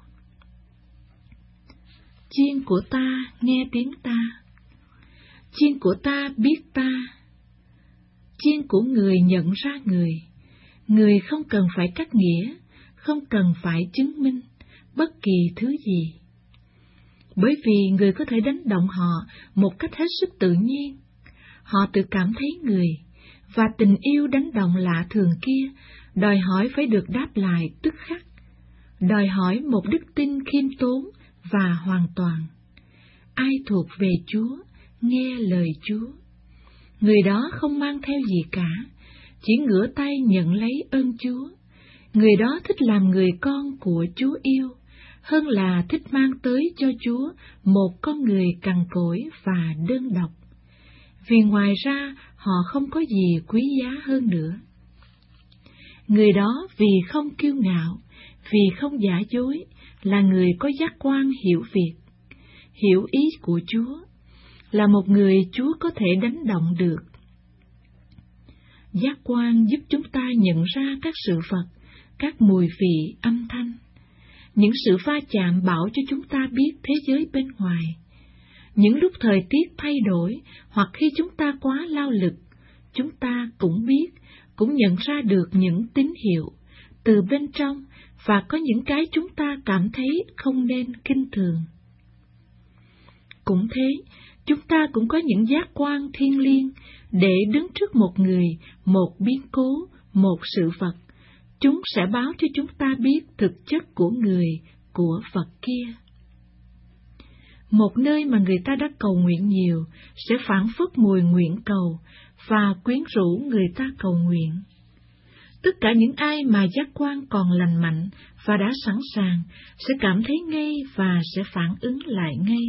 Chiên của ta nghe tiếng ta. Chiên của ta biết ta. Chiên của người nhận ra người. Người không cần phải cắt nghĩa, không cần phải chứng minh bất kỳ thứ gì. Bởi vì người có thể đánh động họ một cách hết sức tự nhiên. Họ tự cảm thấy người, và tình yêu đánh động lạ thường kia đòi hỏi phải được đáp lại tức khắc, đòi hỏi một đức tin khiêm tốn và hoàn toàn. Ai thuộc về Chúa, nghe lời Chúa. Người đó không mang theo gì cả, chỉ ngửa tay nhận lấy ơn Chúa. Người đó thích làm người con của Chúa yêu, hơn là thích mang tới cho Chúa một con người cằn cỗi và đơn độc. Vì ngoài ra họ không có gì quý giá hơn nữa. Người đó vì không kiêu ngạo, vì không giả dối, là người có giác quan hiểu việc, hiểu ý của Chúa, là một người Chúa có thể đánh động được. Giác quan giúp chúng ta nhận ra các sự vật, các mùi vị, âm thanh, những sự va chạm bảo cho chúng ta biết thế giới bên ngoài. Những lúc thời tiết thay đổi, hoặc khi chúng ta quá lao lực, chúng ta cũng biết, cũng nhận ra được những tín hiệu từ bên trong, và có những cái chúng ta cảm thấy không nên kinh thường. Cũng thế, chúng ta cũng có những giác quan thiêng liêng để đứng trước một người, một biến cố, một sự vật. Chúng sẽ báo cho chúng ta biết thực chất của người, của vật kia. Một nơi mà người ta đã cầu nguyện nhiều sẽ phảng phất mùi nguyện cầu và quyến rũ người ta cầu nguyện. Tất cả những ai mà giác quan còn lành mạnh và đã sẵn sàng sẽ cảm thấy ngay và sẽ phản ứng lại ngay.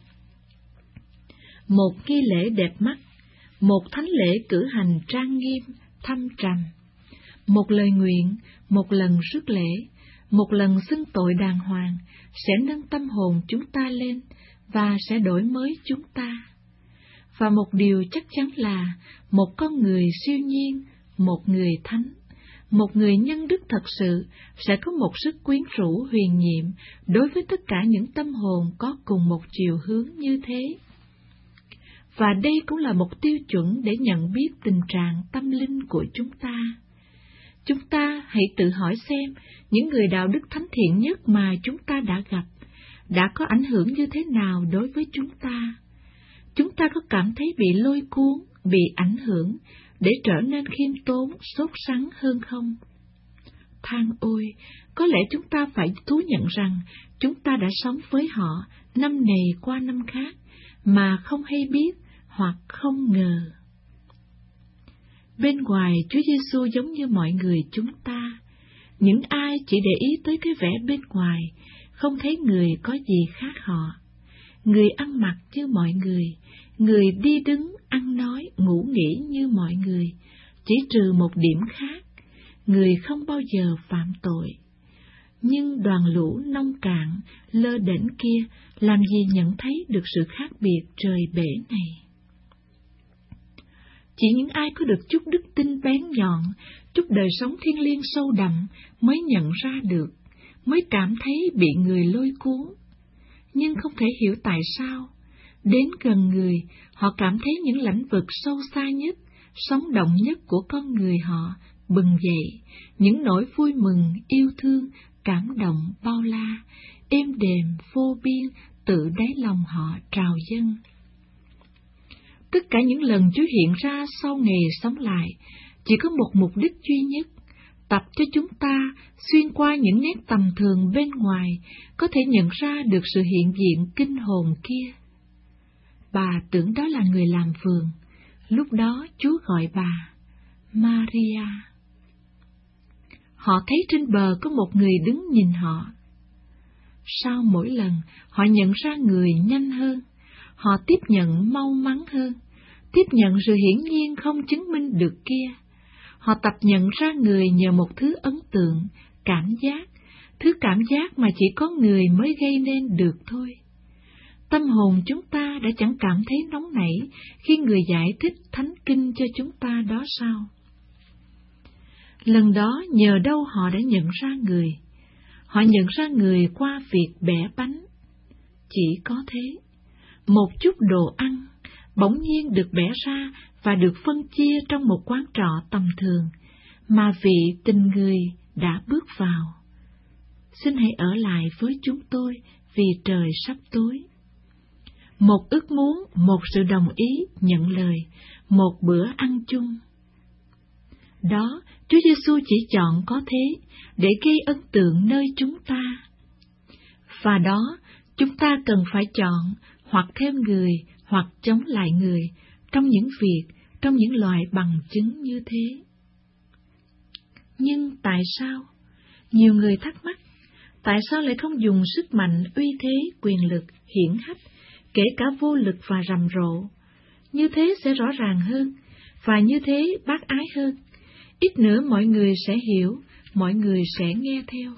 Một nghi lễ đẹp mắt, một thánh lễ cử hành trang nghiêm, thâm trầm, một lời nguyện, một lần rước lễ, một lần xưng tội đàng hoàng sẽ nâng tâm hồn chúng ta lên và sẽ đổi mới chúng ta. Và một điều chắc chắn là một con người siêu nhiên, một người thánh, một người nhân đức thật sự sẽ có một sức quyến rũ huyền nhiệm đối với tất cả những tâm hồn có cùng một chiều hướng như thế. Và đây cũng là một tiêu chuẩn để nhận biết tình trạng tâm linh của chúng ta. Chúng ta hãy tự hỏi xem những người đạo đức thánh thiện nhất mà chúng ta đã gặp đã có ảnh hưởng như thế nào đối với chúng ta. Chúng ta có cảm thấy bị lôi cuốn, bị ảnh hưởng để trở nên khiêm tốn, sốt sắng hơn không? Than ôi, có lẽ chúng ta phải thú nhận rằng chúng ta đã sống với họ năm này qua năm khác mà không hay biết hoặc không ngờ. Bên ngoài, Chúa Giêsu giống như mọi người chúng ta. Những ai chỉ để ý tới cái vẻ bên ngoài, không thấy người có gì khác họ. Người ăn mặc như mọi người, người đi đứng, ăn nói, ngủ nghỉ như mọi người, chỉ trừ một điểm khác, người không bao giờ phạm tội. Nhưng đoàn lũ nông cạn, lơ đễnh kia làm gì nhận thấy được sự khác biệt trời bể này. Chỉ những ai có được chút đức tin bén nhọn, chút đời sống thiêng liêng sâu đậm mới nhận ra được, mới cảm thấy bị người lôi cuốn. Nhưng không thể hiểu tại sao, đến gần người, họ cảm thấy những lãnh vực sâu xa nhất, sống động nhất của con người họ bừng dậy, những nỗi vui mừng, yêu thương, cảm động bao la, êm đềm, vô biên, tự đáy lòng họ trào dâng. Tất cả những lần Chúa hiện ra sau ngày sống lại, chỉ có một mục đích duy nhất, tập cho chúng ta xuyên qua những nét tầm thường bên ngoài, có thể nhận ra được sự hiện diện kinh hồn kia. Bà tưởng đó là người làm vườn, lúc đó Chúa gọi bà Maria. Họ thấy trên bờ có một người đứng nhìn họ. Sau mỗi lần, họ nhận ra người nhanh hơn, họ tiếp nhận mau mắn hơn, tiếp nhận sự hiển nhiên không chứng minh được kia. Họ tập nhận ra người nhờ một thứ ấn tượng, cảm giác, thứ cảm giác mà chỉ có người mới gây nên được thôi. Tâm hồn chúng ta đã chẳng cảm thấy nóng nảy khi người giải thích thánh kinh cho chúng ta đó sao? Lần đó nhờ đâu họ đã nhận ra người? Họ nhận ra người qua việc bẻ bánh. Chỉ có thế, một chút đồ ăn bỗng nhiên được bẻ ra và được phân chia trong một quán trọ tầm thường, mà vị tình người đã bước vào. Xin hãy ở lại với chúng tôi vì trời sắp tối. Một ước muốn, một sự đồng ý, nhận lời, một bữa ăn chung. Đó, Chúa Giêsu chỉ chọn có thế để gây ấn tượng nơi chúng ta. Và đó, chúng ta cần phải chọn hoặc theo người hoặc chống lại người trong những việc, trong những loại bằng chứng như thế. Nhưng tại sao? Nhiều người thắc mắc, tại sao lại không dùng sức mạnh, uy thế, quyền lực, hiển hách, kể cả vô lực và rầm rộ? Như thế sẽ rõ ràng hơn, và như thế bác ái hơn. Ít nữa mọi người sẽ hiểu, mọi người sẽ nghe theo.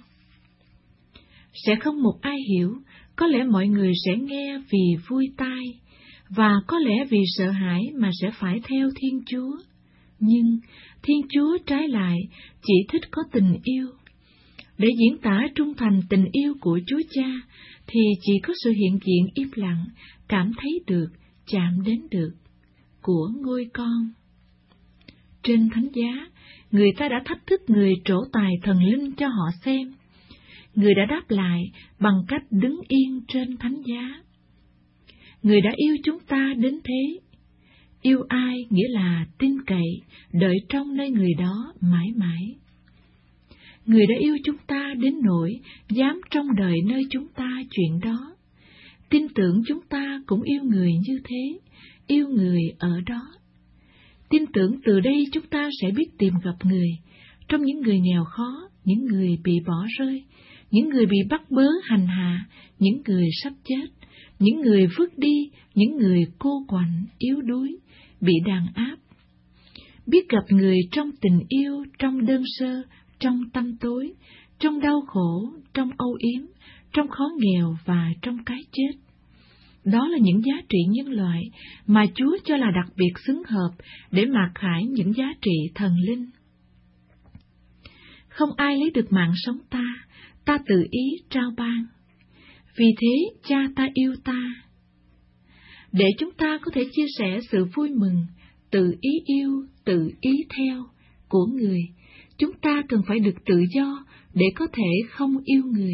Sẽ không một ai hiểu, có lẽ mọi người sẽ nghe vì vui tai, và có lẽ vì sợ hãi mà sẽ phải theo Thiên Chúa. Nhưng Thiên Chúa trái lại chỉ thích có tình yêu. Để diễn tả trung thành tình yêu của Chúa Cha, thì chỉ có sự hiện diện im lặng, cảm thấy được, chạm đến được, của ngôi con. Trên thánh giá, người ta đã thách thức người trổ tài thần linh cho họ xem. Người đã đáp lại bằng cách đứng yên trên thánh giá. Người đã yêu chúng ta đến thế. Yêu ai nghĩa là tin cậy, đợi trong nơi người đó mãi mãi. Người đã yêu chúng ta đến nỗi dám trong đời nơi chúng ta chuyện đó. Tin tưởng chúng ta cũng yêu người như thế, yêu người ở đó. Tin tưởng từ đây chúng ta sẽ biết tìm gặp người, trong những người nghèo khó, những người bị bỏ rơi, những người bị bắt bớ hành hạ, những người sắp chết, những người vứt đi, những người cô quạnh, yếu đuối, bị đàn áp. Biết gặp người trong tình yêu, trong đơn sơ, trong tâm tối, trong đau khổ, trong âu yếm, trong khó nghèo và trong cái chết. Đó là những giá trị nhân loại mà Chúa cho là đặc biệt xứng hợp để mặc khải những giá trị thần linh. Không ai lấy được mạng sống ta, ta tự ý trao ban. Vì thế Cha ta yêu ta. Để chúng ta có thể chia sẻ sự vui mừng, tự ý yêu, tự ý theo của người, chúng ta cần phải được tự do để có thể không yêu người.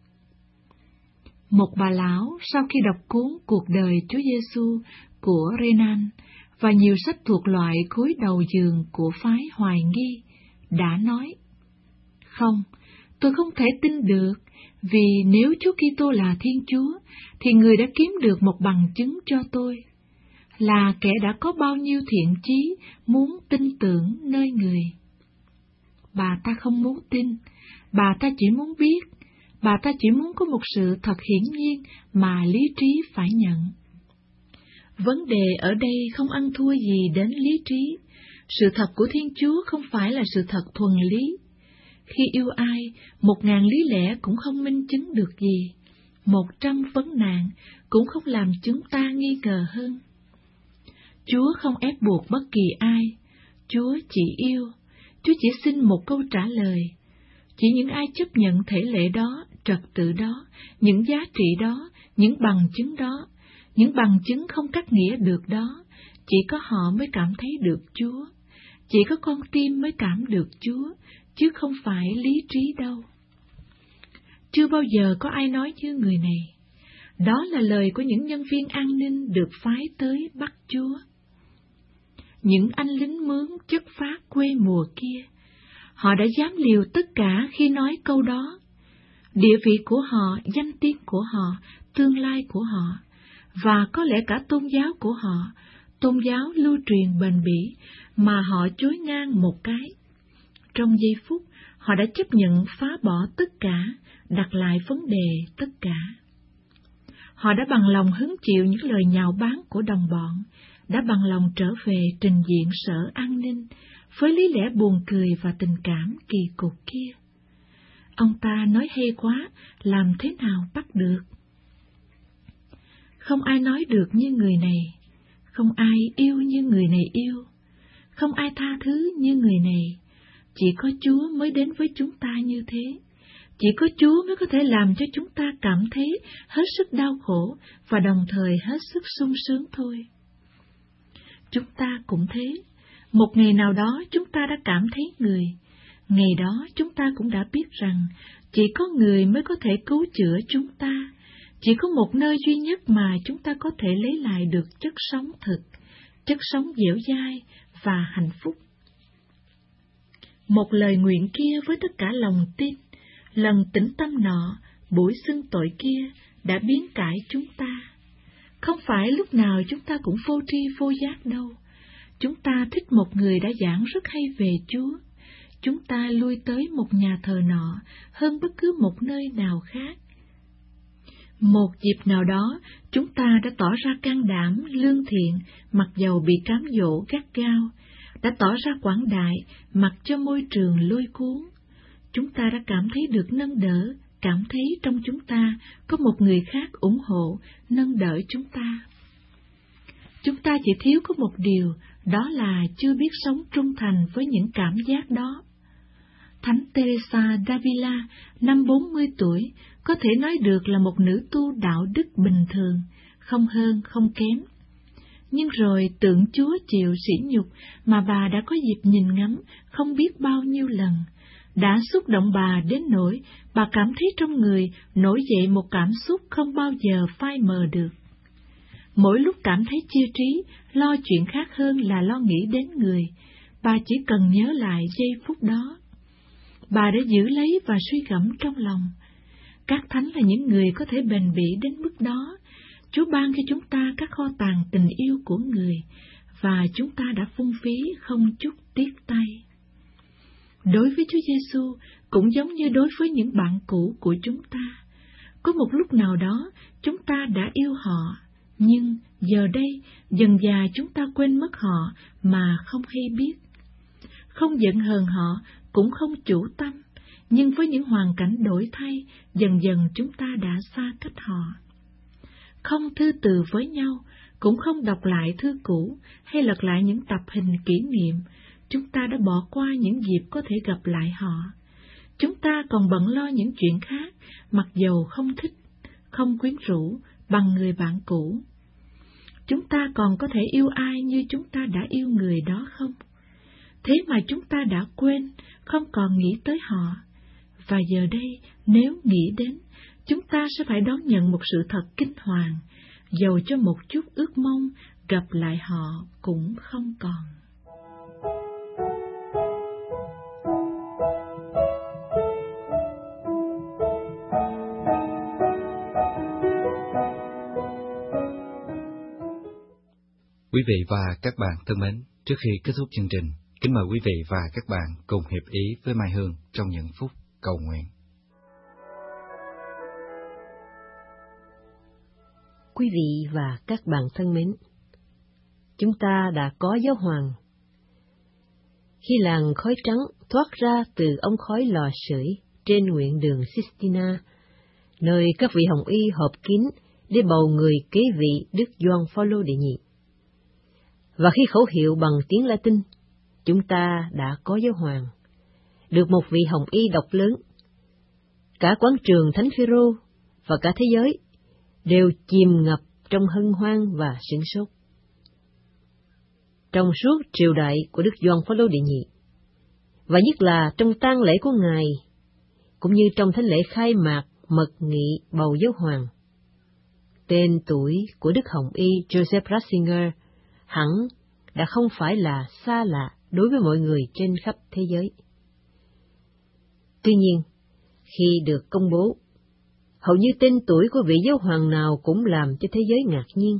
Một bà lão sau khi đọc cuốn Cuộc đời Chúa Giêsu của Renan và nhiều sách thuộc loại khối đầu giường của phái Hoài Nghi đã nói: "Không, tôi không thể tin được, vì nếu Chúa Kitô là Thiên Chúa, thì Người đã kiếm được một bằng chứng cho tôi, là kẻ đã có bao nhiêu thiện chí muốn tin tưởng nơi Người." Bà ta không muốn tin, bà ta chỉ muốn biết, bà ta chỉ muốn có một sự thật hiển nhiên mà lý trí phải nhận. Vấn đề ở đây không ăn thua gì đến lý trí. Sự thật của Thiên Chúa không phải là sự thật thuần lý. Khi yêu ai, một ngàn lý lẽ cũng không minh chứng được gì. Một trăm vấn nạn cũng không làm chúng ta nghi ngờ hơn. Chúa không ép buộc bất kỳ ai. Chúa chỉ yêu. Chúa chỉ xin một câu trả lời. Chỉ những ai chấp nhận thể lệ đó, trật tự đó, những giá trị đó, những bằng chứng đó, những bằng chứng không cắt nghĩa được đó, chỉ có họ mới cảm thấy được Chúa. Chỉ có con tim mới cảm được Chúa, chứ không phải lý trí đâu. Chưa bao giờ có ai nói như người này. Đó là lời của những nhân viên an ninh được phái tới bắt Chúa. Những anh lính mướn chất phác quê mùa kia, họ đã dám liều tất cả khi nói câu đó. Địa vị của họ, danh tiếng của họ, tương lai của họ, và có lẽ cả tôn giáo của họ, tôn giáo lưu truyền bền bỉ, mà họ chối ngang một cái. Trong giây phút, họ đã chấp nhận phá bỏ tất cả, đặt lại vấn đề tất cả. Họ đã bằng lòng hứng chịu những lời nhạo báng của đồng bọn, đã bằng lòng trở về trình diện Sở An ninh với lý lẽ buồn cười và tình cảm kỳ cục kia. Ông ta nói hay quá, làm thế nào bắt được? Không ai nói được như người này, không ai yêu như người này yêu, không ai tha thứ như người này. Chỉ có Chúa mới đến với chúng ta như thế. Chỉ có Chúa mới có thể làm cho chúng ta cảm thấy hết sức đau khổ và đồng thời hết sức sung sướng thôi. Chúng ta cũng thế. Một ngày nào đó chúng ta đã cảm thấy người. Ngày đó chúng ta cũng đã biết rằng chỉ có người mới có thể cứu chữa chúng ta. Chỉ có một nơi duy nhất mà chúng ta có thể lấy lại được chất sống thực, chất sống dẻo dai và hạnh phúc. Một lời nguyện kia với tất cả lòng tin, lần tĩnh tâm nọ, buổi xưng tội kia đã biến cải chúng ta. Không phải lúc nào chúng ta cũng vô tri vô giác đâu. Chúng ta thích một người đã giảng rất hay về Chúa. Chúng ta lui tới một nhà thờ nọ hơn bất cứ một nơi nào khác. Một dịp nào đó, chúng ta đã tỏ ra can đảm, lương thiện, mặc dầu bị cám dỗ gắt gao, đã tỏ ra quảng đại, mặc cho môi trường lôi cuốn. Chúng ta đã cảm thấy được nâng đỡ, cảm thấy trong chúng ta có một người khác ủng hộ, nâng đỡ chúng ta. Chúng ta chỉ thiếu có một điều, đó là chưa biết sống trung thành với những cảm giác đó. Thánh Teresa d'Avila, năm bốn mươi tuổi, có thể nói được là một nữ tu đạo đức bình thường, không hơn không kém. Nhưng rồi tượng Chúa chịu sỉ nhục mà bà đã có dịp nhìn ngắm không biết bao nhiêu lần, đã xúc động bà đến nỗi bà cảm thấy trong người nổi dậy một cảm xúc không bao giờ phai mờ được. Mỗi lúc cảm thấy chia trí, lo chuyện khác hơn là lo nghĩ đến người, bà chỉ cần nhớ lại giây phút đó. Bà đã giữ lấy và suy gẫm trong lòng. Các thánh là những người có thể bền bỉ đến mức đó. Chúa ban cho chúng ta các kho tàng tình yêu của người, và chúng ta đã phung phí không chút tiếc tay. Đối với Chúa Giêsu cũng giống như đối với những bạn cũ của chúng ta. Có một lúc nào đó chúng ta đã yêu họ, nhưng giờ đây dần dà chúng ta quên mất họ mà không hay biết. Không giận hờn họ, cũng không chủ tâm, nhưng với những hoàn cảnh đổi thay, dần dần chúng ta đã xa cách họ. Không thư từ với nhau, cũng không đọc lại thư cũ hay lật lại những tập hình kỷ niệm, chúng ta đã bỏ qua những dịp có thể gặp lại họ. Chúng ta còn bận lo những chuyện khác, mặc dầu không thích, không quyến rũ bằng người bạn cũ. Chúng ta còn có thể yêu ai như chúng ta đã yêu người đó không? Thế mà chúng ta đã quên, không còn nghĩ tới họ. Và giờ đây, nếu nghĩ đến, chúng ta sẽ phải đón nhận một sự thật kinh hoàng, dầu cho một chút ước mong gặp lại họ cũng không còn. Quý vị và các bạn thân mến, trước khi kết thúc chương trình, kính mời quý vị và các bạn cùng hiệp ý với Mai Hương trong những phút cầu nguyện. Quý vị và các bạn thân mến, chúng ta đã có giáo hoàng. Khi làn khói trắng thoát ra từ ống khói lò sưởi trên nguyện đường Sistina, nơi các vị hồng y họp kín để bầu người kế vị Đức Gioan Phaolô đệ nhị. Và khi khẩu hiệu bằng tiếng Latin, chúng ta đã có giáo hoàng, được một vị hồng y đọc lớn. Cả quán trường Thánh Phêrô và cả thế giới đều chìm ngập trong hân hoan và sửng sốt. Trong suốt triều đại của Đức Gioan Phaolô đệ nhị, và nhất là trong tang lễ của Ngài, cũng như trong thánh lễ khai mạc mật nghị bầu giáo hoàng, tên tuổi của Đức Hồng Y Joseph Ratzinger hẳn đã không phải là xa lạ đối với mọi người trên khắp thế giới. Tuy nhiên, khi được công bố, hầu như tên tuổi của vị giáo hoàng nào cũng làm cho thế giới ngạc nhiên.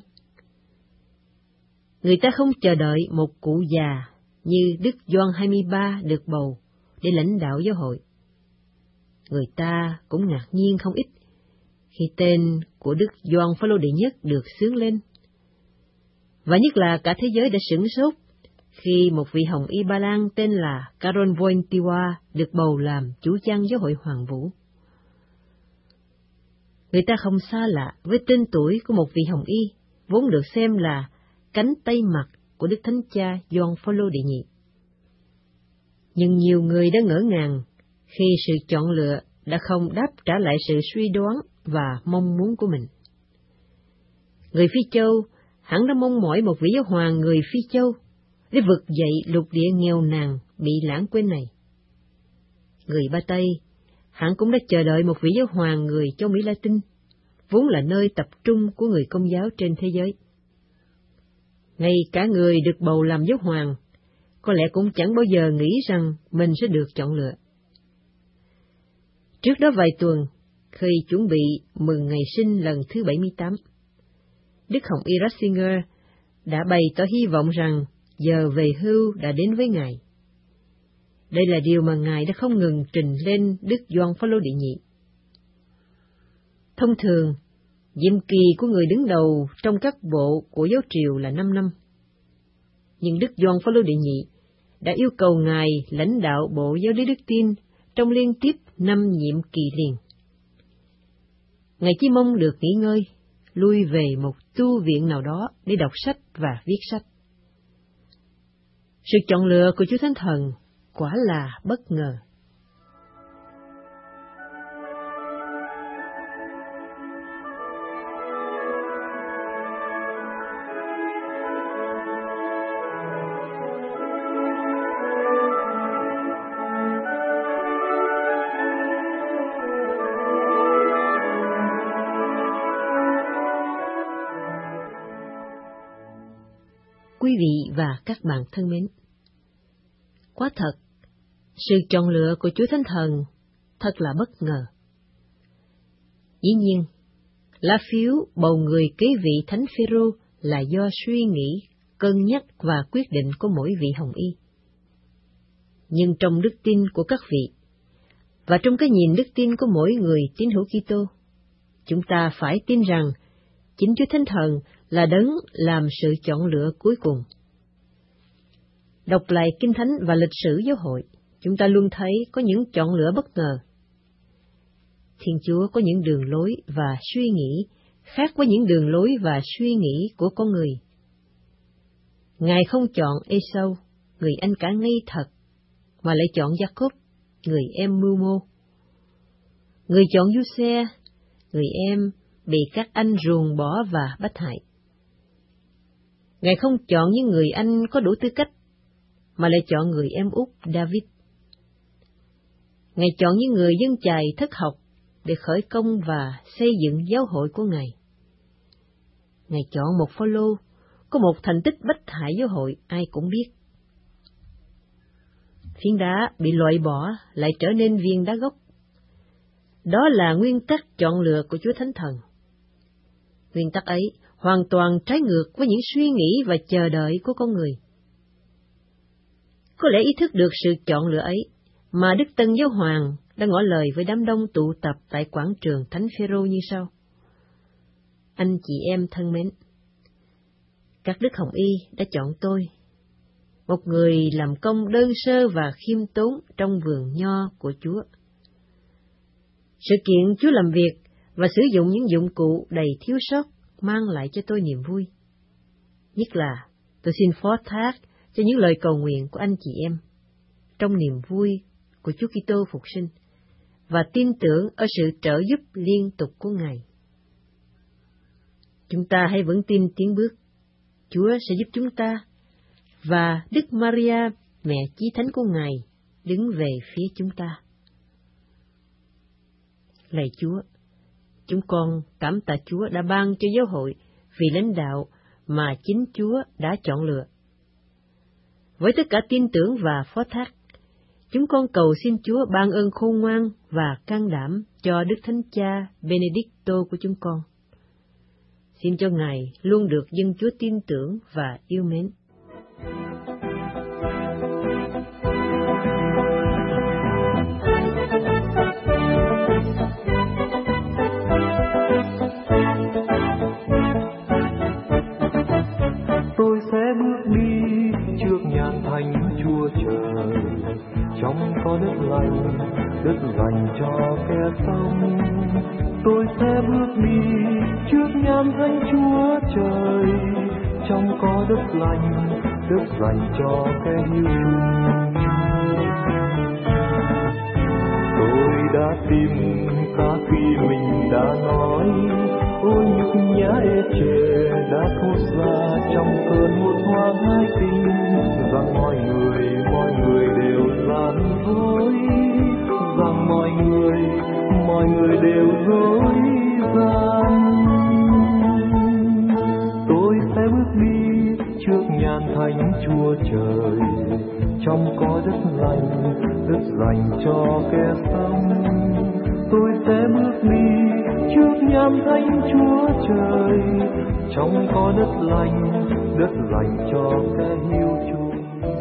Người ta không chờ đợi một cụ già như Đức Gioan hai mươi ba được bầu để lãnh đạo giáo hội. Người ta cũng ngạc nhiên không ít khi tên của Đức Gioan Phaolô đệ nhất được xướng lên. Và nhất là cả thế giới đã sửng sốt khi một vị hồng y Ba Lan tên là Karol Wojtyła được bầu làm chủ chăn giáo hội Hoàng Vũ. Người ta không xa lạ với tên tuổi của một vị hồng y, vốn được xem là cánh tay mặt của Đức Thánh Cha Gioan Phaolô đệ nhị. Nhưng nhiều người đã ngỡ ngàng khi sự chọn lựa đã không đáp trả lại sự suy đoán và mong muốn của mình. Người Phi Châu hẳn đã mong mỏi một vị giáo hoàng người Phi Châu để vực dậy lục địa nghèo nàn bị lãng quên này. Người Ba Tây hẳn cũng đã chờ đợi một vị giáo hoàng người châu Mỹ Latin, vốn là nơi tập trung của người Công giáo trên thế giới. Ngay cả người được bầu làm giáo hoàng, có lẽ cũng chẳng bao giờ nghĩ rằng mình sẽ được chọn lựa. Trước đó vài tuần, khi chuẩn bị mừng ngày sinh lần thứ bảy mươi tám, Đức Hồng Y Ratzinger đã bày tỏ hy vọng rằng giờ về hưu đã đến với Ngài. Đây là điều mà Ngài đã không ngừng trình lên Đức Gioan Phaolô đệ nhị. Thông thường, nhiệm kỳ của người đứng đầu trong các bộ của giáo triều là năm năm. Nhưng Đức Gioan Phaolô đệ nhị đã yêu cầu Ngài lãnh đạo bộ giáo lý đức tin trong liên tiếp năm nhiệm kỳ liền. Ngài chỉ mong được nghỉ ngơi, lui về một tu viện nào đó để đọc sách và viết sách. Sự chọn lựa của Chúa Thánh Thần quả là bất ngờ. Quý vị và các bạn thân mến, quá thật, sự chọn lựa của Chúa Thánh Thần thật là bất ngờ. Dĩ nhiên, lá phiếu bầu người kế vị Thánh Phêrô là do suy nghĩ, cân nhắc và quyết định của mỗi vị hồng y. Nhưng trong đức tin của các vị, và trong cái nhìn đức tin của mỗi người tín hữu Kitô, chúng ta phải tin rằng chính Chúa Thánh Thần là đấng làm sự chọn lựa cuối cùng. Đọc lại Kinh Thánh và lịch sử giáo hội, chúng ta luôn thấy có những chọn lựa bất ngờ. Thiên Chúa có những đường lối và suy nghĩ khác với những đường lối và suy nghĩ của con người. Ngài không chọn Ê-sâu, người anh cả ngây thật, mà lại chọn Gia-cốp, người em mưu mô. Người chọn Giuse, người em bị các anh ruồng bỏ và bắt hại. Ngài không chọn những người anh có đủ tư cách, mà lại chọn người em út David. Ngài chọn những người dân chài thất học để khởi công và xây dựng giáo hội của Ngài. Ngài chọn một Phaolô có một thành tích bách hại giáo hội ai cũng biết. Phiến đá bị loại bỏ lại trở nên viên đá gốc. Đó là nguyên tắc chọn lựa của Chúa Thánh Thần. Nguyên tắc ấy hoàn toàn trái ngược với những suy nghĩ và chờ đợi của con người. Có lẽ ý thức được sự chọn lựa ấy mà Đức Tân Giáo Hoàng đã ngỏ lời với đám đông tụ tập tại quảng trường Thánh Phêrô như sau: Anh chị em thân mến, các đức hồng y đã chọn tôi, một người làm công đơn sơ và khiêm tốn trong vườn nho của Chúa. Sự kiện Chúa làm việc và sử dụng những dụng cụ đầy thiếu sót mang lại cho tôi niềm vui. Nhất là tôi xin phó thác cho những lời cầu nguyện của anh chị em trong niềm vui của Chúa Kitô phục sinh và tin tưởng ở sự trợ giúp liên tục của Ngài. Chúng ta hãy vững tin tiến bước. Chúa sẽ giúp chúng ta, và Đức Maria, mẹ chí thánh của Ngài, đứng về phía chúng ta. Lạy Chúa, chúng con cảm tạ Chúa đã ban cho giáo hội vì lãnh đạo mà chính Chúa đã chọn lựa. Với tất cả tin tưởng và phó thác, chúng con cầu xin Chúa ban ơn khôn ngoan và can đảm cho Đức Thánh Cha Benedicto của chúng con. Xin cho Ngài luôn được dân Chúa tin tưởng và yêu mến. trước nhan thánh Chúa Trời. Trong có đất lành, đất dành cho kẻ sống, tôi sẽ bước đi trước nhan thánh Chúa Trời. Trong có đất lành, đất dành cho kẻ hiếu chung. Tôi đã tìm cả khi mình đã nói, ôi nhục nhã ê chề đã thốt ra trong cơn một hoang hai tình, rằng mọi người mọi người đều gian dối, rằng mọi người mọi người đều dối gian. Tôi sẽ bước đi trước nhan thánh Chúa Trời. Trong có đất lành, đất dành cho kẻ sống, tôi sẽ bước đi trước nhan thánh Chúa Trời. Trong có đất lành, đất dành cho kẻ hiếu chung.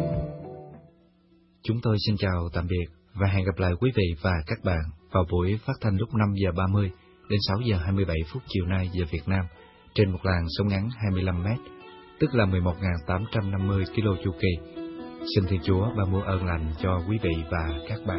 Chúng tôi xin chào tạm biệt và hẹn gặp lại quý vị và các bạn vào buổi phát thanh lúc năm giờ ba mươi đến sáu giờ hai mươi bảy phút chiều nay giờ Việt Nam trên một làn sóng ngắn hai mươi lăm mét, tức là mười một nghìn tám trăm năm mươi ki lô chu kỳ. Xin Thiên Chúa ban muôn ơn lành cho quý vị và các bạn.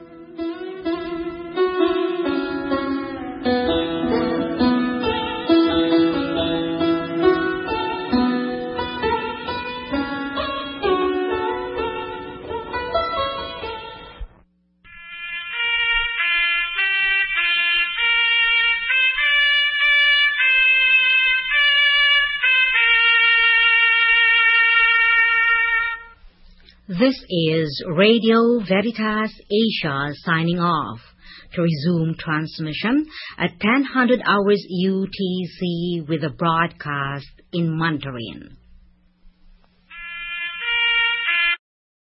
This is Radio Veritas Asia signing off. To resume transmission at ten hundred hours U T C with a broadcast in Mandarin.